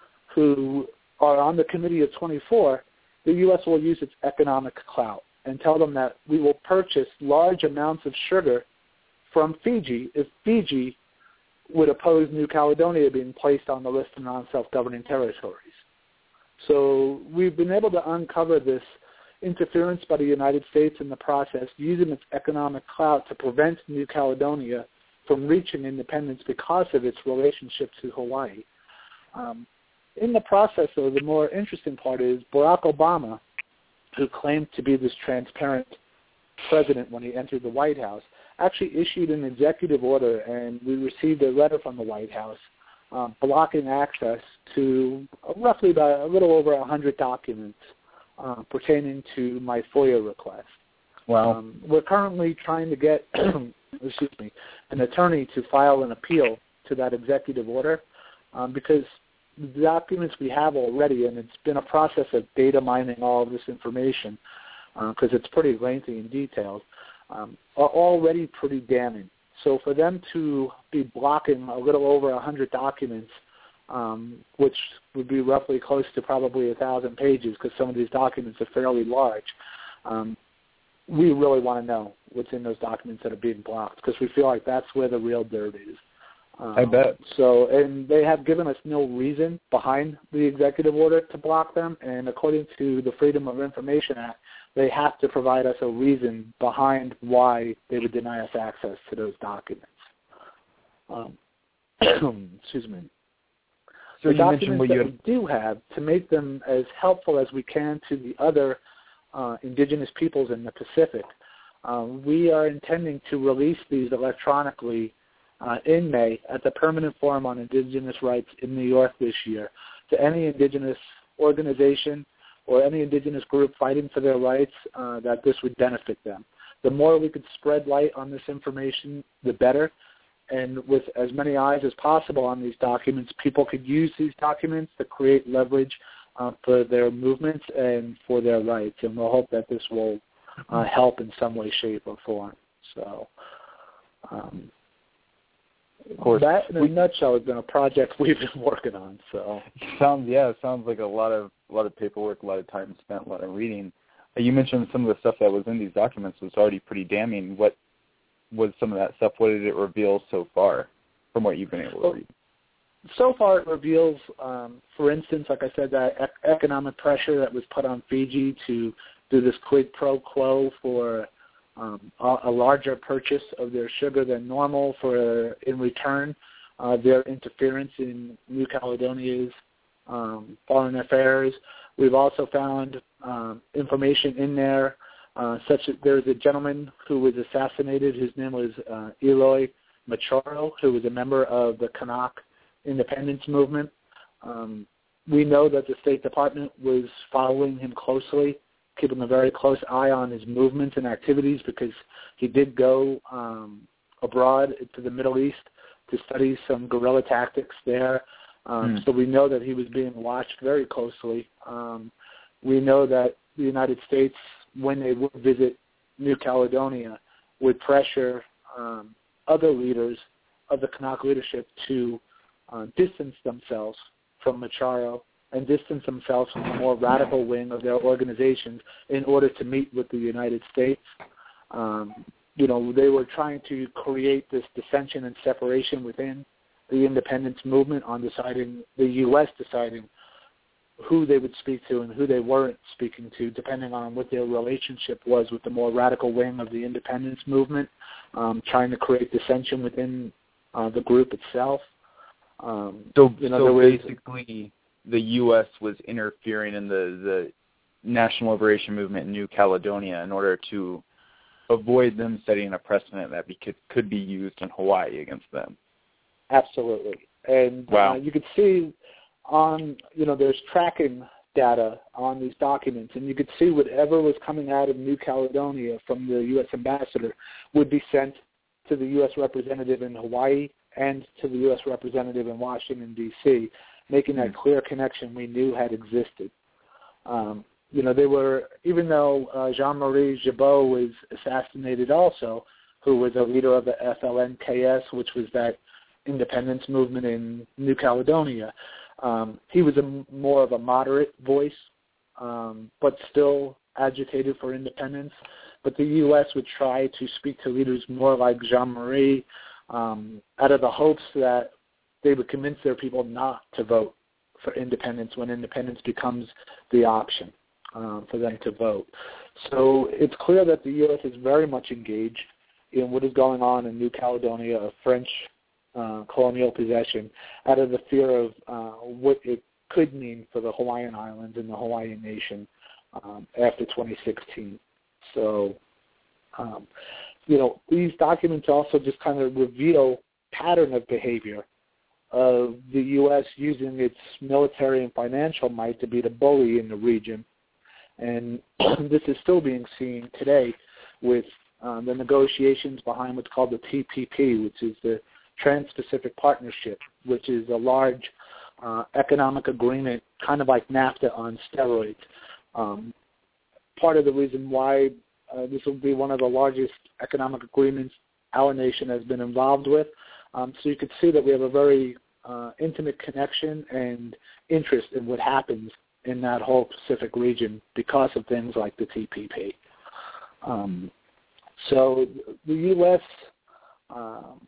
who are on the Committee of twenty-four, the U S will use its economic clout and tell them that we will purchase large amounts of sugar from Fiji if Fiji would oppose New Caledonia being placed on the list of non-self-governing territories. So we've been able to uncover this interference by the United States in the process, using its economic clout to prevent New Caledonia from reaching independence because of its relationship to Hawaii. Um, in the process, though, the more interesting part is Barack Obama, who claimed to be this transparent president when he entered the White House, actually issued an executive order, and we received a letter from the White House um, blocking access to uh, roughly about a little over one hundred documents uh, pertaining to my FOIA request. Wow. Um, we're currently trying to get excuse me, an attorney to file an appeal to that executive order um, because the documents we have already, and it's been a process of data mining all of this information because uh, it's pretty lengthy and detailed, um, are already pretty damning. So for them to be blocking a little over one hundred documents, um, which would be roughly close to probably one thousand pages because some of these documents are fairly large, um, we really want to know what's in those documents that are being blocked because we feel like that's where the real dirt is. Um, I bet. So, and they have given us no reason behind the executive order to block them, and according to the Freedom of Information Act, they have to provide us a reason behind why they would deny us access to those documents. Um, excuse me. So the you documents mentioned what that you we do have, to make them as helpful as we can to the other uh, indigenous peoples in the Pacific, uh, we are intending to release these electronically Uh, in May at the Permanent Forum on Indigenous Rights in New York this year to any indigenous organization or any indigenous group fighting for their rights uh, that this would benefit them. The more we could spread light on this information, the better. And with as many eyes as possible on these documents, people could use these documents to create leverage uh, for their movements and for their rights. And we'll hope that this will uh, help in some way, shape, or form. So, um, Of course, that in a we, nutshell has been a project we've been working on. So sounds yeah, it sounds like a lot of a lot of paperwork, a lot of time spent, a lot of reading. Uh, you mentioned some of the stuff that was in these documents was already pretty damning. What was some of that stuff? What did it reveal so far, from what you've been able to well, read? So far, it reveals, um, for instance, like I said, that ec- economic pressure that was put on Fiji to do this quid pro quo for Um, a, a larger purchase of their sugar than normal for, in return, uh, their interference in New Caledonia's um, foreign affairs. We've also found um, information in there Uh, such as there was a gentleman who was assassinated. His name was uh, Eloy Macharo, who was a member of the Kanak independence movement. Um, we know that the State Department was following him closely, keeping a very close eye on his movements and activities, because he did go um, abroad to the Middle East to study some guerrilla tactics there. Um, mm. So we know that he was being watched very closely. Um, we know that the United States, when they would visit New Caledonia, would pressure um, other leaders of the Kanak leadership to uh, distance themselves from Macharo and distance themselves from the more radical wing of their organizations in order to meet with the United States. Um, you know, they were trying to create this dissension and separation within the independence movement on deciding, the U S deciding who they would speak to and who they weren't speaking to, depending on what their relationship was with the more radical wing of the independence movement, um, trying to create dissension within uh, the group itself. Um, so you know, so there was, basically the U S was interfering in the, the National Liberation Movement in New Caledonia in order to avoid them setting a precedent that be, could, could be used in Hawaii against them. Absolutely. And wow. uh, you could see on, you know, there's tracking data on these documents, and you could see whatever was coming out of New Caledonia from the U S ambassador would be sent to the U S representative in Hawaii and to the U S representative in Washington, D C, making that clear connection we knew had existed. Um, you know, they were, even though uh, Jean-Marie Gibault was assassinated also, who was a leader of the F L N K S, which was that independence movement in New Caledonia, um, he was a, more of a moderate voice, um, but still agitated for independence. But the U S would try to speak to leaders more like Jean-Marie um, out of the hopes that they would convince their people not to vote for independence when independence becomes the option um, for them to vote. So it's clear that the U S is very much engaged in what is going on in New Caledonia, a French uh, colonial possession, out of the fear of uh, what it could mean for the Hawaiian Islands and the Hawaiian nation um, after twenty sixteen. So, um, you know, these documents also just kind of reveal pattern of behavior of the U S using its military and financial might to be the bully in the region. And this is still being seen today with um, the negotiations behind what's called the T P P, which is the Trans-Pacific Partnership, which is a large uh, economic agreement, kind of like NAFTA on steroids. Um, part of the reason why uh, this will be one of the largest economic agreements our nation has been involved with. Um, so you could see that we have a very uh, intimate connection and interest in what happens in that whole Pacific region because of things like the T P P. Um, so the U S um,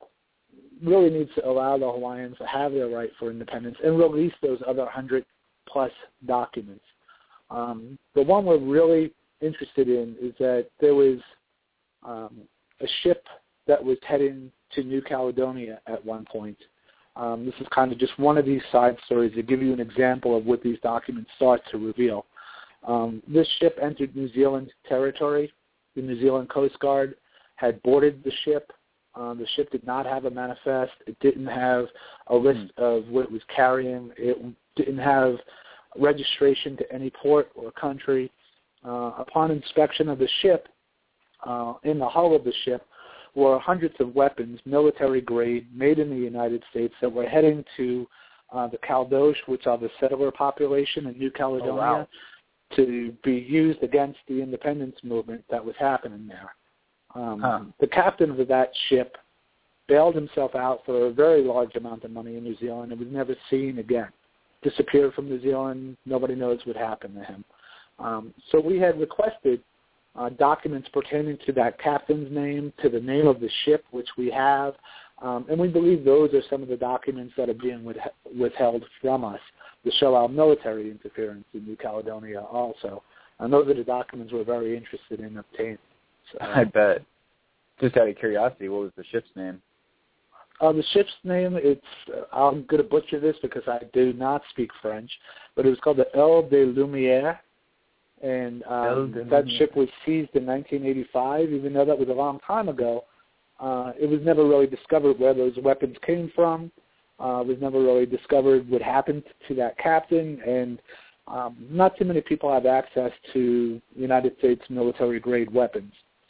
really needs to allow the Hawaiians to have their right for independence and release those other one hundred plus documents. Um, the one we're really interested in is that there was um, a ship that was heading to New Caledonia at one point. Um, this is kind of just one of these side stories to give you an example of what these documents start to reveal. Um, this ship entered New Zealand territory. The New Zealand Coast Guard had boarded the ship. Um, the ship did not have a manifest. It didn't have a list mm. of what it was carrying. It didn't have registration to any port or country. Uh, upon inspection of the ship, uh, in the hull of the ship, were hundreds of weapons, military grade, made in the United States that were heading to uh, the Caldoche, which are the settler population in New Caledonia, oh, wow. to be used against the independence movement that was happening there. Um, huh. The captain of that ship bailed himself out for a very large amount of money in New Zealand and was never seen again. Disappeared from New Zealand. Nobody knows what happened to him. Um, so we had requested Uh, documents pertaining to that captain's name, to the name of the ship, which we have, um, and we believe those are some of the documents that are being with, withheld from us to show our military interference in New Caledonia also. And those are the documents we're very interested in obtaining. So, I bet. Just out of curiosity, what was the ship's name? Uh, the ship's name, it's, uh, I'm going to butcher this because I do not speak French, but it was called the Île des Lumières. And um, that ship was seized in nineteen eighty-five, even though that was a long time ago. Uh, it was never really discovered where those weapons came from. Uh, it was never really discovered what happened to that captain, and um, not too many people have access to United States military-grade weapons.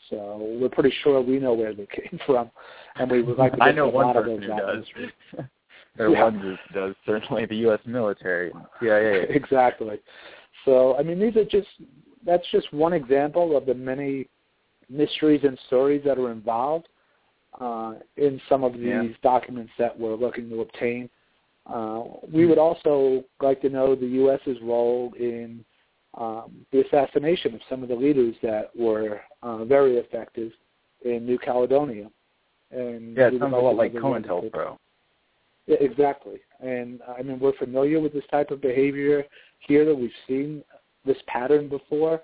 So we're pretty sure we know where they came from, and we would like to get I know a one lot of person those who weapons. does. Or Yeah. one group does, certainly the U S military, C I A. Exactly. So, I mean, these are just, that's just one example of the many mysteries and stories that are involved uh, in some of these Yeah. documents that we're looking to obtain. Uh, we would also like to know the U S's role in um, the assassination of some of the leaders that were uh, very effective in New Caledonia. And Yeah, it we would sounds a to lot know like the role that they- COINTELPRO. Yeah, exactly. And, I mean, we're familiar with this type of behavior here, that we've seen this pattern before.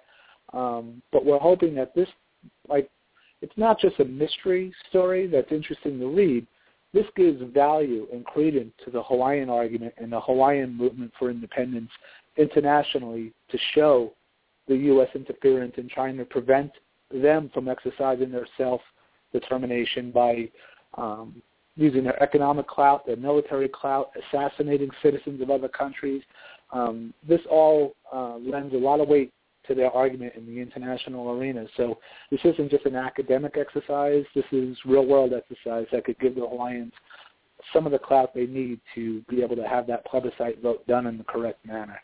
Um, but we're hoping that this, like, it's not just a mystery story that's interesting to read. This gives value and credence to the Hawaiian argument and the Hawaiian movement for independence internationally to show the U S interference in trying to prevent them from exercising their self-determination by um, using their economic clout, their military clout, assassinating citizens of other countries. Um, this all uh, lends a lot of weight to their argument in the international arena. So this isn't just an academic exercise. This is real-world exercise that could give the Hawaiians some of the clout they need to be able to have that plebiscite vote done in the correct manner.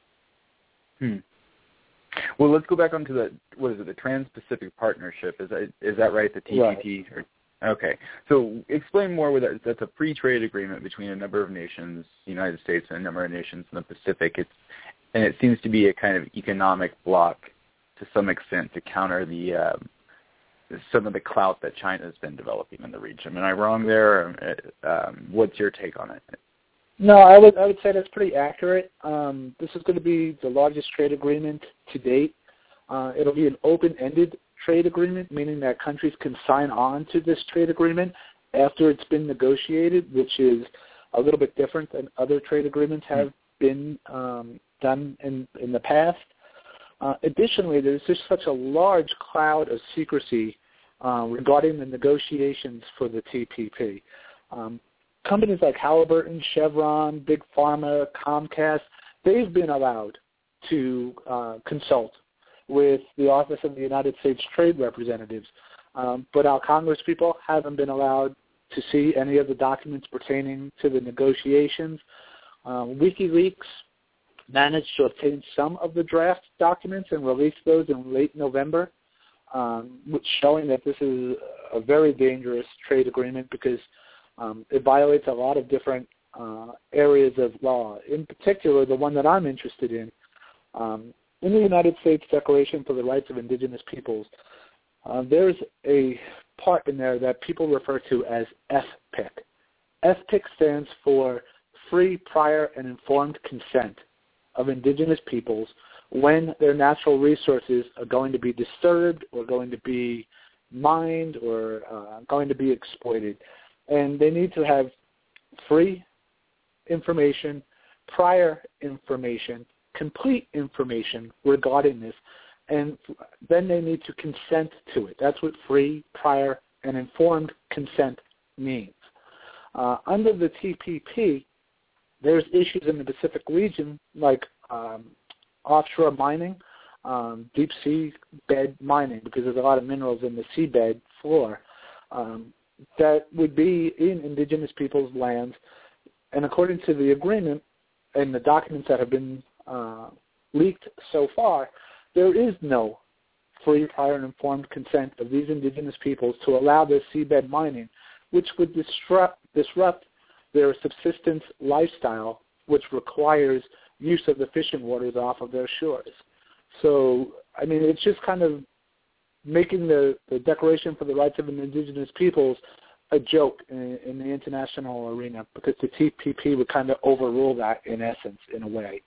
Hmm. Well, let's go back onto the, what is it, the Trans-Pacific Partnership. Is that, is that right, the T P P? Right. Or, okay. So explain more with that. That's a free trade agreement between a number of nations, the United States and a number of nations in the Pacific. It's, and it seems to be a kind of economic block to some extent to counter the um, some of the clout that China has been developing in the region. Am I wrong there? Um, what's your take on it? No, I would I would say that's pretty accurate. Um, this is going to be the largest trade agreement to date. Uh, it'll be an open-ended trade agreement, meaning that countries can sign on to this trade agreement after it's been negotiated, which is a little bit different than other trade agreements have mm-hmm. been um, done in, in the past. Uh, additionally, there's just such a large cloud of secrecy uh, regarding the negotiations for the T P P. Um, companies like Halliburton, Chevron, Big Pharma, Comcast, they've been allowed to uh, consult with the Office of the United States Trade Representatives. Um, but our Congress people haven't been allowed to see any of the documents pertaining to the negotiations. Um, WikiLeaks managed to obtain some of the draft documents and release those in late November, um, which showing that this is a very dangerous trade agreement because um, it violates a lot of different uh, areas of law. In particular, the one that I'm interested in, um, in the United States Declaration for the Rights of Indigenous Peoples, uh, there's a part in there that people refer to as F P I C. F P I C stands for Free, Prior, and Informed Consent of indigenous peoples when their natural resources are going to be disturbed or going to be mined or uh, going to be exploited. And they need to have free information, prior information, complete information regarding this, and then they need to consent to it. That's what free, prior, and informed consent means. Uh, under the T P P, there's issues in the Pacific region like um, offshore mining, um, deep sea bed mining, because there's a lot of minerals in the seabed floor um, that would be in indigenous people's lands. And according to the agreement and the documents that have been uh, leaked so far, there is no free, prior, and informed consent of these indigenous peoples to allow this seabed mining, which would disrupt, disrupt their subsistence lifestyle, which requires use of the fishing waters off of their shores. So, I mean, it's just kind of making the, the Declaration for the Rights of Indigenous Peoples a joke in, in the international arena because the T P P would kind of overrule that in essence, in a way.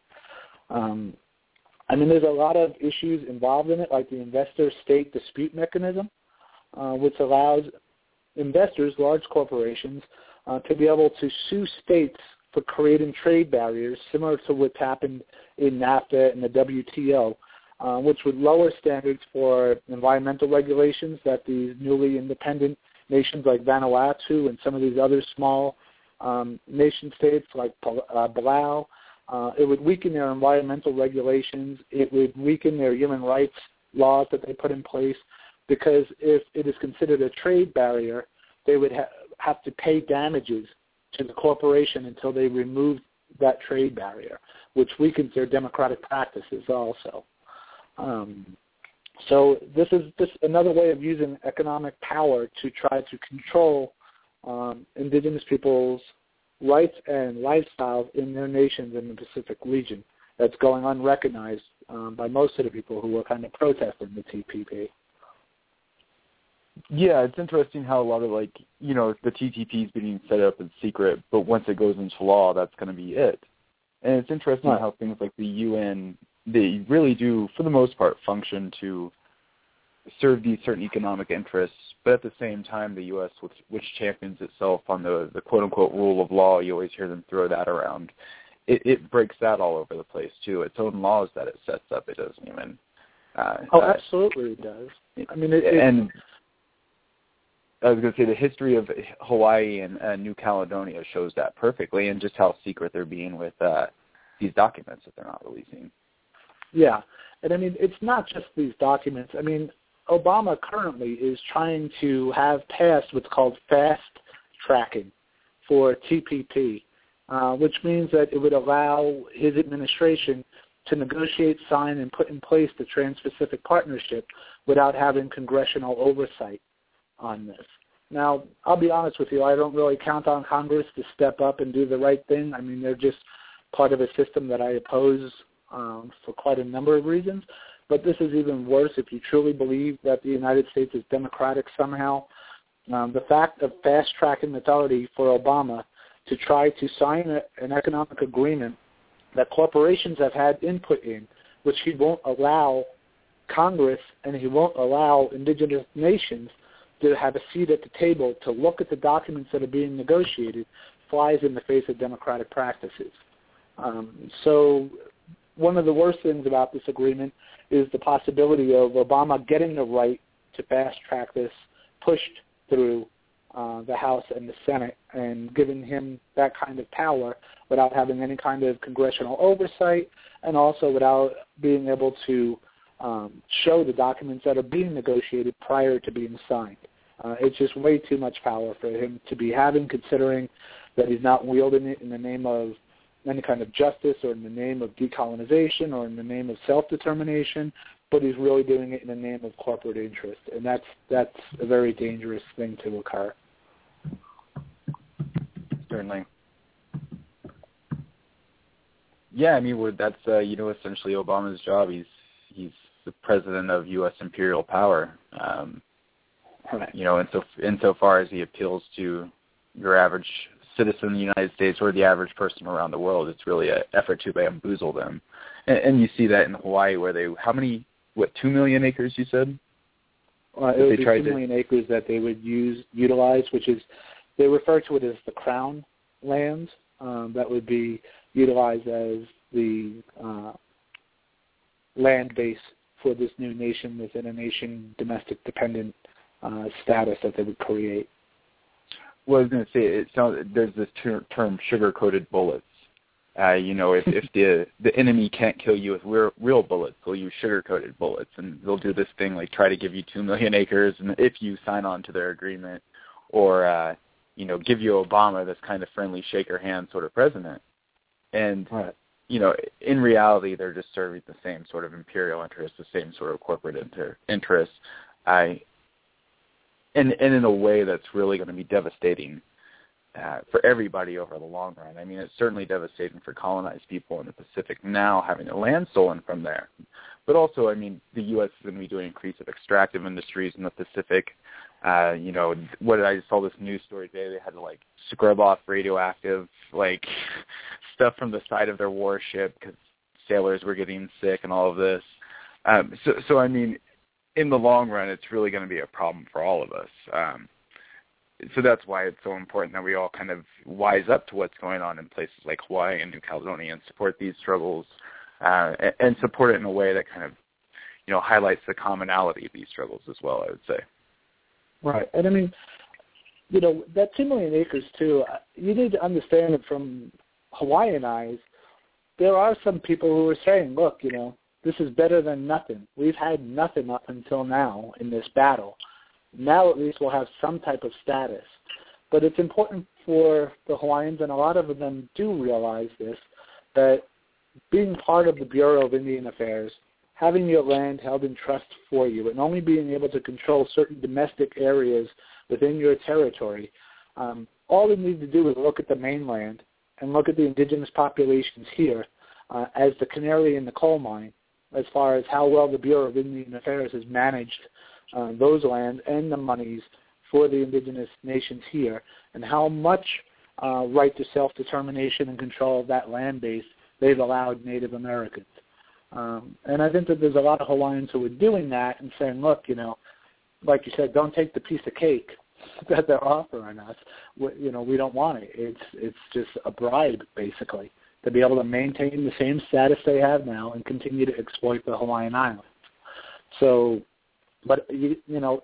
Um, I mean, there's a lot of issues involved in it, like the investor-state dispute mechanism, uh, which allows investors, large corporations, uh, to be able to sue states for creating trade barriers, similar to what's happened in NAFTA and the W T O. uh, which would lower standards for environmental regulations that these newly independent nations like Vanuatu and some of these other small um, nation states like uh, Palau. Uh, it would weaken their environmental regulations. It would weaken their human rights laws that they put in place, because if it is considered a trade barrier, they would ha- have to pay damages to the corporation until they remove that trade barrier, which weakens their democratic practices also. Um, so this is this another way of using economic power to try to control um, indigenous people's rights and lifestyles in their nations in the Pacific region. That's going unrecognized um, by most of the people who were kind of protesting the T P P. Yeah, it's interesting how a lot of, like, you know, the T T P is being set up in secret, but once it goes into law, that's going to be it. And it's interesting right. how things like the U N, they really do, for the most part, function to serve these certain economic interests, but at the same time, the U S, which, which champions itself on the, the quote-unquote rule of law, you always hear them throw that around, it, it breaks that all over the place, too. Its own laws that it sets up, it doesn't even... Uh, oh, uh, absolutely it does. I mean, it... it and I was going to say the history of Hawaii and uh, New Caledonia shows that perfectly, and just how secret they're being with uh, these documents that they're not releasing. Yeah, and I mean, it's not just these documents. I mean, Obama currently is trying to have passed what's called fast tracking for T P P, uh, which means that it would allow his administration to negotiate, sign, and put in place the Trans-Pacific Partnership without having congressional oversight on this. Now, I'll be honest with you, I don't really count on Congress to step up and do the right thing. I mean, they're just part of a system that I oppose um, for quite a number of reasons. But this is even worse if you truly believe that the United States is democratic somehow. Um, the fact of fast-tracking authority for Obama to try to sign a, an economic agreement that corporations have had input in, which he won't allow Congress and he won't allow indigenous nations to have a seat at the table to look at the documents that are being negotiated, flies in the face of democratic practices. Um, so one of the worst things about this agreement is the possibility of Obama getting the right to fast-track this pushed through uh, the House and the Senate, and giving him that kind of power without having any kind of congressional oversight, and also without being able to um, show the documents that are being negotiated prior to being signed. Uh, it's just way too much power for him to be having, considering that he's not wielding it in the name of any kind of justice or in the name of decolonization or in the name of self-determination, but he's really doing it in the name of corporate interest, and that's that's a very dangerous thing to occur. Certainly. Yeah, I mean, we're, that's, uh, you know, essentially Obama's job. He's he's the president of U S imperial power. Um, right. You know, in so insofar as he appeals to your average citizen in the United States or the average person around the world, it's really an effort to bamboozle them. And, and you see that in Hawaii, where they, how many, what, two million acres, you said? Uh, it would be two million to... acres that they would use, utilize, which is, they refer to it as the crown lands. Um, that would be utilized as the uh, land base for this new nation within a nation domestic dependent uh, status that they would create. Well, I was going to say, it sounds, there's this ter- term sugar-coated bullets. Uh, you know, if, if the the enemy can't kill you with real, real bullets, they'll use sugar-coated bullets, and they'll do this thing like try to give you two million acres, and if you sign on to their agreement, or uh, you know, give you Obama, this kind of friendly shake your hand sort of president, and right. you know, in reality, they're just serving the same sort of imperial interests, the same sort of corporate inter- interests, I, and and in a way that's really going to be devastating Uh, for everybody over the long run. I mean, it's certainly devastating for colonized people in the Pacific now, having their land stolen from there. But also, I mean, the U S is going to be doing increase of extractive industries in the Pacific. Uh, you know, what did I saw this news story today? They had to, like, scrub off radioactive, like, stuff from the side of their warship because sailors were getting sick and all of this. Um, so, so, I mean, in the long run, it's really going to be a problem for all of us. Um, So that's why it's so important that we all kind of wise up to what's going on in places like Hawaii and New Caledonia and support these struggles uh, and support it in a way that kind of you know, highlights the commonality of these struggles as well, I would say. Right. And I mean, you know, that two million acres, too, you need to understand it from Hawaiian eyes. There are some people who are saying, look, you know, this is better than nothing. We've had nothing up until now in this battle. Now at least we'll have some type of status. But it's important for the Hawaiians, and a lot of them do realize this, that being part of the Bureau of Indian Affairs, having your land held in trust for you, and only being able to control certain domestic areas within your territory, um, all we need to do is look at the mainland and look at the indigenous populations here uh, as the canary in the coal mine, as far as how well the Bureau of Indian Affairs has managed uh, those lands and the monies for the indigenous nations here, and how much uh, right to self-determination and control of that land base they've allowed Native Americans. Um, and I think that there's a lot of Hawaiians who are doing that and saying, look, you know, like you said, don't take the piece of cake that they're offering us. We, you know, we don't want it. It's it's just a bribe, basically, to be able to maintain the same status they have now and continue to exploit the Hawaiian Islands. So, but, you, you know,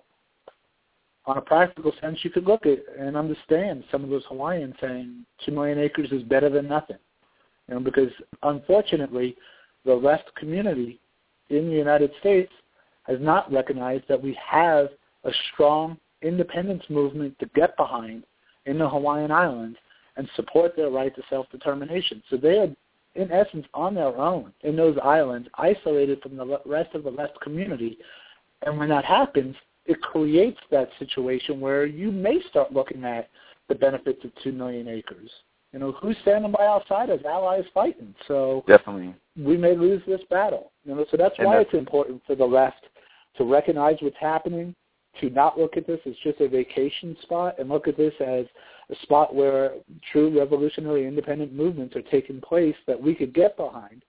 on a practical sense, you could look at and understand some of those Hawaiians saying two million acres is better than nothing. You know, because unfortunately, the left community in the United States has not recognized that we have a strong independence movement to get behind in the Hawaiian Islands and support their right to self-determination. So they are, in essence, on their own in those islands, isolated from the rest of the left community. And when that happens, it creates that situation where you may start looking at the benefits of two million acres. You know, who's standing by our side as allies fighting? So definitely, we may lose this battle. You know, so that's and why that's, it's important for the left to recognize what's happening, to not look at this as just a vacation spot, and look at this as a spot where true revolutionary independent movements are taking place that we could get behind.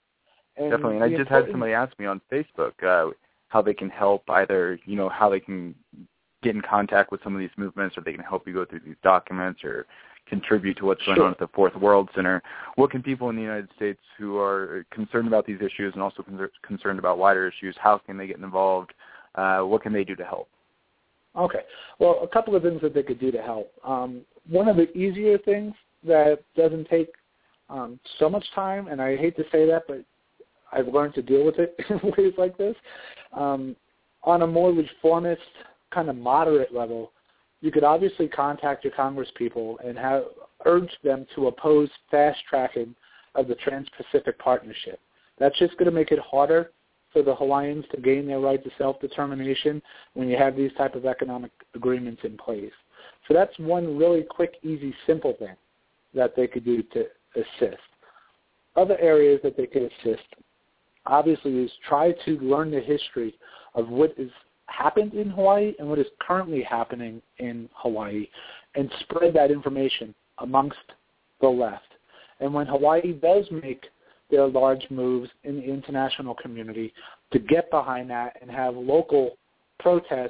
And definitely, and I just had somebody ask me on Facebook uh, how they can help, either, you know, how they can get in contact with some of these movements, or they can help you go through these documents, or contribute to what's going sure. on at the Fourth World Center. What can people in the United States who are concerned about these issues and also con- concerned about wider issues, how can they get involved? Uh, what can they do to help? Okay. Well, a couple of things that they could do to help. Um, one of the easier things that doesn't take um, so much time, and I hate to say that, but I've learned to deal with it in ways like this, um, on a more reformist, kind of moderate level, you could obviously contact your congresspeople and have urge them to oppose fast-tracking of the Trans-Pacific Partnership. That's just going to make it harder for the Hawaiians to gain their right to self-determination when you have these type of economic agreements in place. So that's one really quick, easy, simple thing that they could do to assist. Other areas that they could assist, obviously, is try to learn the history of what is happened in Hawaii and what is currently happening in Hawaii, and spread that information amongst the left. And when Hawaii does make their large moves in the international community, to get behind that and have local protests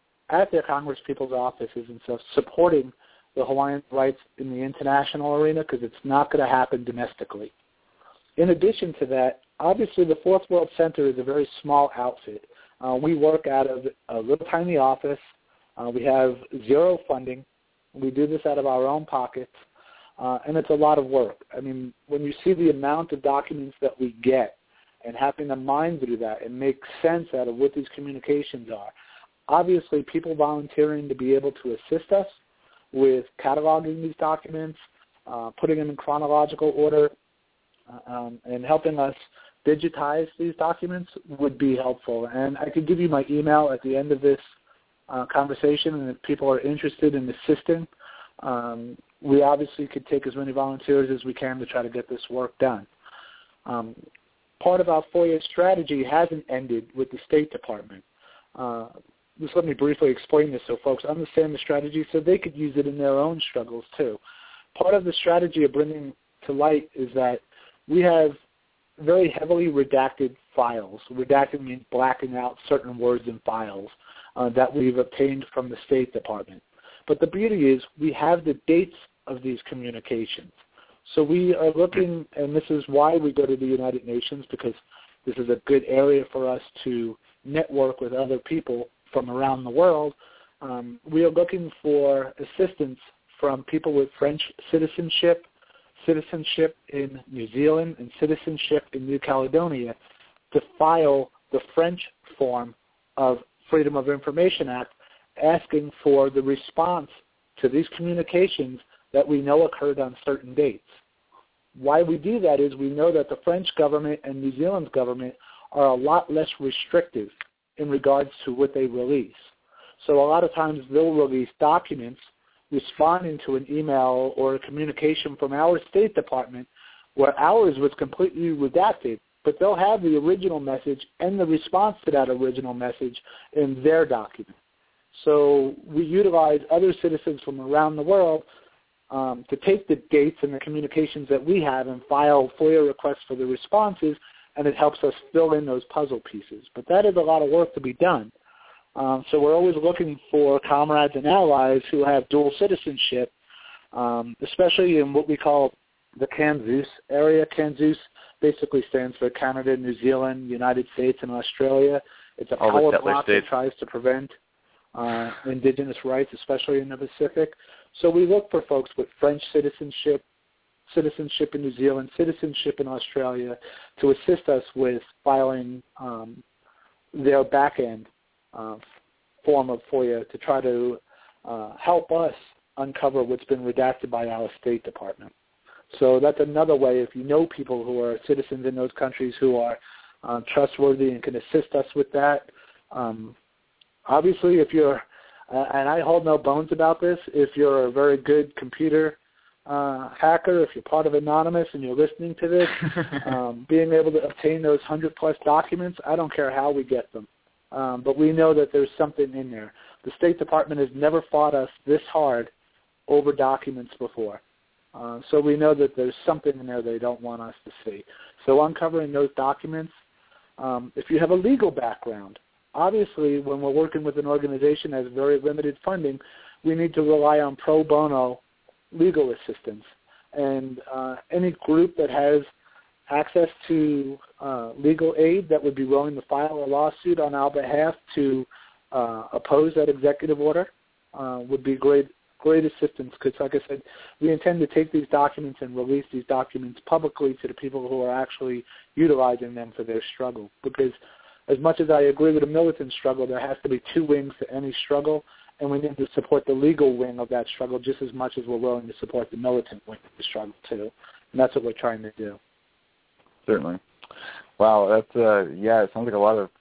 at their congresspeople's offices and stuff supporting the Hawaiian rights in the international arena, because it's not going to happen domestically. In addition to that, obviously the Fourth World Center is a very small outfit. Uh, we work out of a little tiny office. Uh, we have zero funding. We do this out of our own pockets, uh, and it's a lot of work. I mean, when you see the amount of documents that we get and having to mine through that and make sense out of what these communications are, obviously people volunteering to be able to assist us with cataloging these documents, uh, putting them in chronological order, uh, um, and helping us digitize these documents would be helpful. And I could give you my email at the end of this uh, conversation, and if people are interested in assisting, um, we obviously could take as many volunteers as we can to try to get this work done. Um, part of our FOIA strategy hasn't ended with the State Department. Uh, just let me briefly explain this so folks understand the strategy so they could use it in their own struggles too. Part of the strategy of bringing to light is that we have very heavily redacted files. Redacting means blacking out certain words in files uh, that we've obtained from the State Department. But the beauty is we have the dates of these communications. So we are looking, and this is why we go to the United Nations, because this is a good area for us to network with other people from around the world, um, we are looking for assistance from people with French citizenship, citizenship in New Zealand, and citizenship in New Caledonia to file the French form of Freedom of Information Act, asking for the response to these communications that we know occurred on certain dates. Why we do that is we know that the French government and New Zealand's government are a lot less restrictive in regards to what they release. So a lot of times they'll release documents responding to an email or a communication from our State Department where ours was completely redacted, but they'll have the original message and the response to that original message in their document. So we utilize other citizens from around the world um, to take the dates and the communications that we have and file FOIA requests for the responses, and it helps us fill in those puzzle pieces. But that is a lot of work to be done. Um, so we're always looking for comrades and allies who have dual citizenship, um, especially in what we call the CANZUS area. CANZUS basically stands for Canada, New Zealand, United States, and Australia. It's a All power block that tries to prevent uh, indigenous rights, especially in the Pacific. So we look for folks with French citizenship, citizenship in New Zealand, citizenship in Australia, to assist us with filing um, their back end uh, form of FOIA to try to uh, help us uncover what's been redacted by our State Department. So that's another way, if you know people who are citizens in those countries who are uh, trustworthy and can assist us with that. Um, obviously, if you're, uh, and I hold no bones about this, if you're a very good computer uh, hacker, if you're part of Anonymous and you're listening to this, um, being able to obtain those one hundred plus documents, I don't care how we get them. Um, but we know that there's something in there. The State Department has never fought us this hard over documents before. Uh, so we know that there's something in there they don't want us to see. So uncovering those documents, um, if you have a legal background, obviously when we're working with an organization that has very limited funding, we need to rely on pro bono legal assistance. And uh, any group that has access to uh, legal aid that would be willing to file a lawsuit on our behalf to uh, oppose that executive order uh, would be great great assistance, because like I said, we intend to take these documents and release these documents publicly to the people who are actually utilizing them for their struggle. Because as much as I agree with the militant struggle, there has to be two wings to any struggle, and we need to support the legal wing of that struggle just as much as we're willing to support the militant wing of the struggle too. And that's what we're trying to do. Certainly. Wow, that's, uh, yeah, it sounds like a lot of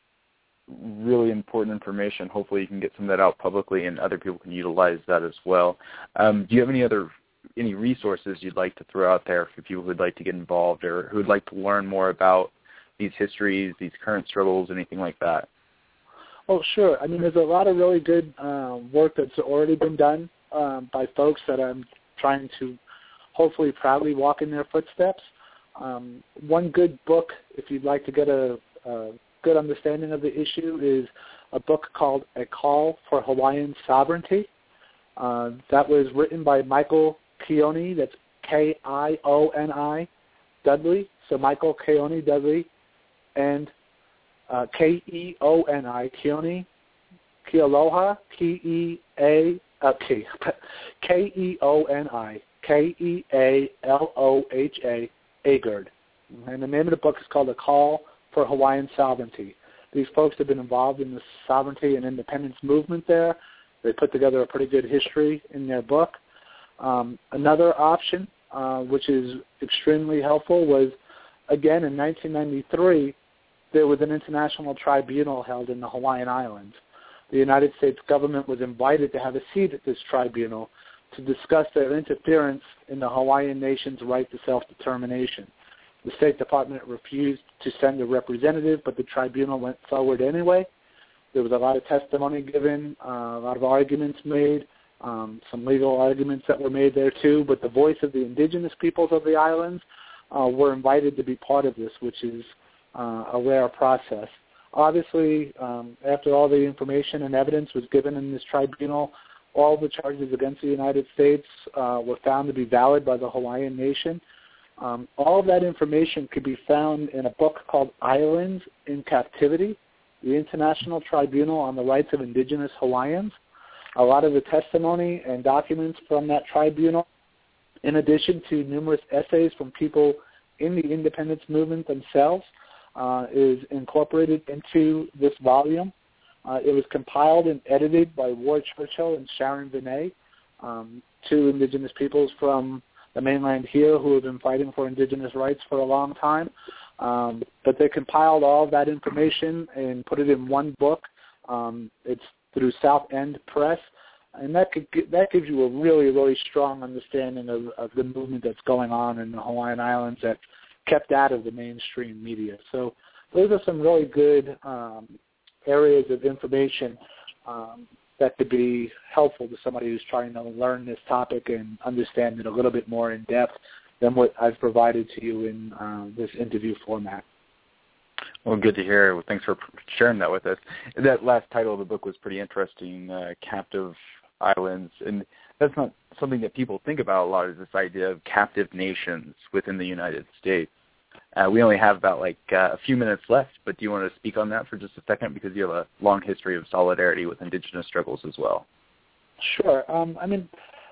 really important information. Hopefully you can get some of that out publicly and other people can utilize that as well. Um, do you have any other, any resources you'd like to throw out there for people who'd like to get involved or who'd like to learn more about these histories, these current struggles, anything like that? Oh, sure. I mean, there's a lot of really good um, work that's already been done um, by folks that I'm trying to hopefully proudly walk in their footsteps. Um, one good book, if you'd like to get a, a good understanding of the issue, is a book called A Call for Hawaiian Sovereignty. Uh, that was written by Michael Kioni, that's K I O N I, Dudley, so Michael Kioni Dudley, and uh, K E O N I, Kioni, Kealoha, K E A, uh, K, K E O N I, K E A L O H A, Agard. And the name of the book is called A Call for Hawaiian Sovereignty. These folks have been involved in the sovereignty and independence movement there. They put together a pretty good history in their book. Um, another option, uh, which is extremely helpful, was, again, in nineteen ninety-three, there was an international tribunal held in the Hawaiian Islands. The United States government was invited to have a seat at this tribunal to discuss their interference in the Hawaiian nation's right to self-determination. The State Department refused to send a representative, but the tribunal went forward anyway. There was a lot of testimony given, uh, a lot of arguments made, um, some legal arguments that were made there too, but the voice of the indigenous peoples of the islands uh, were invited to be part of this, which is uh, a rare process. Obviously, um, after all the information and evidence was given in this tribunal, all the charges against the United States uh, were found to be valid by the Hawaiian nation. Um, all of that information could be found in a book called Islands in Captivity, the International Tribunal on the Rights of Indigenous Hawaiians. A lot of the testimony and documents from that tribunal, in addition to numerous essays from people in the independence movement themselves, uh, is incorporated into this volume. Uh, it was compiled and edited by Ward Churchill and Sharon Vinay, um, two indigenous peoples from the mainland here who have been fighting for indigenous rights for a long time. Um, but they compiled all of that information and put it in one book. Um, it's through South End Press, and that could, that gives you a really, really strong understanding of, of the movement that's going on in the Hawaiian Islands that's kept out of the mainstream media. So those are some really good um, areas of information um, that could be helpful to somebody who's trying to learn this topic and understand it a little bit more in depth than what I've provided to you in uh, this interview format. Well, good to hear. Thanks for sharing that with us. That last title of the book was pretty interesting, uh, Captive Islands, and that's not something that people think about a lot, is this idea of captive nations within the United States. Uh, we only have about like uh, a few minutes left, but do you want to speak on that for just a second, because you have a long history of solidarity with indigenous struggles as well? Sure. Um, I mean,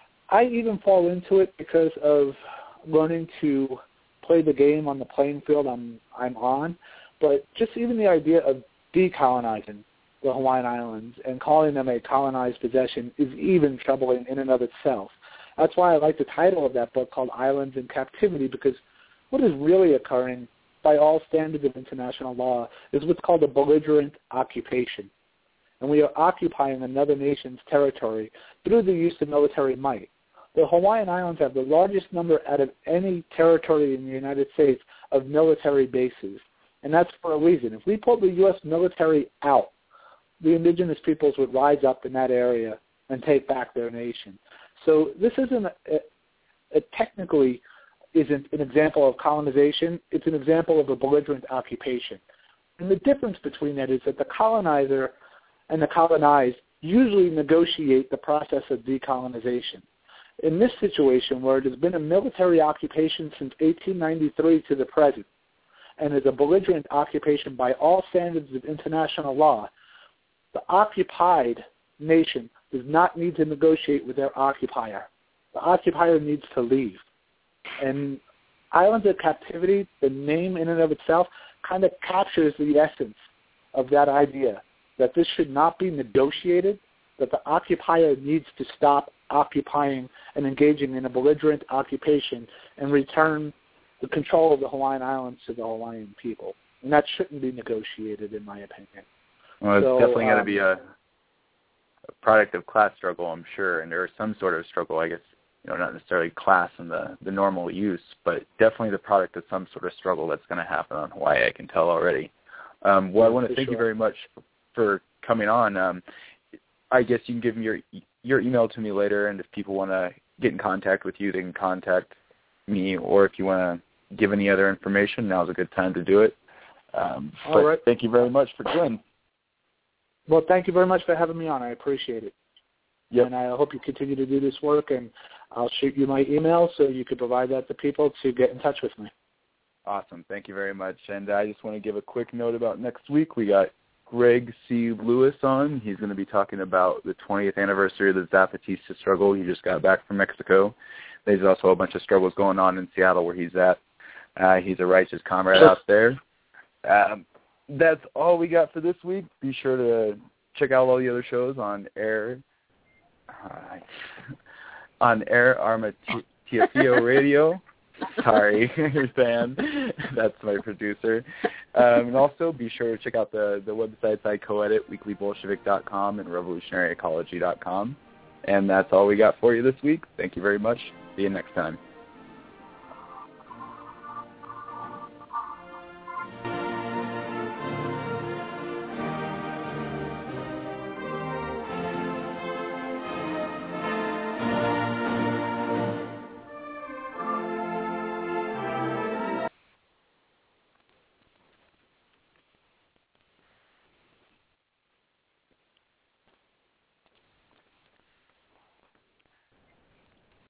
I even fall into it because of learning to play the game on the playing field I'm, I'm on, but just even the idea of decolonizing the Hawaiian Islands and calling them a colonized possession is even troubling in and of itself. That's why I like the title of that book called Islands in Captivity, because what is really occurring by all standards of international law is what's called a belligerent occupation. And we are occupying another nation's territory through the use of military might. The Hawaiian Islands have the largest number out of any territory in the United States of military bases. And that's for a reason. If we pulled the U S military out, the indigenous peoples would rise up in that area and take back their nation. So this isn't a, a, a technically isn't an example of colonization. It's an example of a belligerent occupation. And the difference between that is that the colonizer and the colonized usually negotiate the process of decolonization. In this situation, where it has been a military occupation since eighteen ninety-three to the present, and is a belligerent occupation by all standards of international law, the occupied nation does not need to negotiate with their occupier. The occupier needs to leave. And Islands of Captivity, the name in and of itself, kind of captures the essence of that idea, that this should not be negotiated, that the occupier needs to stop occupying and engaging in a belligerent occupation and return the control of the Hawaiian Islands to the Hawaiian people. And that shouldn't be negotiated, in my opinion. Well, it's so, definitely um, got to be a, a product of class struggle, I'm sure, and or some sort of struggle, I guess, you know, not necessarily class in the, the normal use, but definitely the product of some sort of struggle that's going to happen on Hawaii, I can tell already. Um, well, I want to thank sure. you very much for coming on. Um, I guess you can give me your your email to me later, and if people want to get in contact with you, they can contact me, or if you want to give any other information, now's a good time to do it. Um, All right. Thank you very much for joining. Well, thank you very much for having me on. I appreciate it. Yep. And I hope you continue to do this work, and I'll shoot you my email so you can provide that to people to get in touch with me. Awesome. Thank you very much. And I just want to give a quick note about next week. We got Greg C. Lewis on. He's going to be talking about the twentieth anniversary of the Zapatista struggle. He just got back from Mexico. There's also a bunch of struggles going on in Seattle where he's at. Uh, he's a righteous comrade out there. Um, that's all we got for this week. Be sure to check out all the other shows on air. Uh, on Air Arma Tiafio Radio. Sorry, Sam. That's my producer. Um, and also be sure to check out the, the websites I co-edit, weekly bolshevik dot com and revolutionary ecology dot com. And that's all we got for you this week. Thank you very much. See you next time.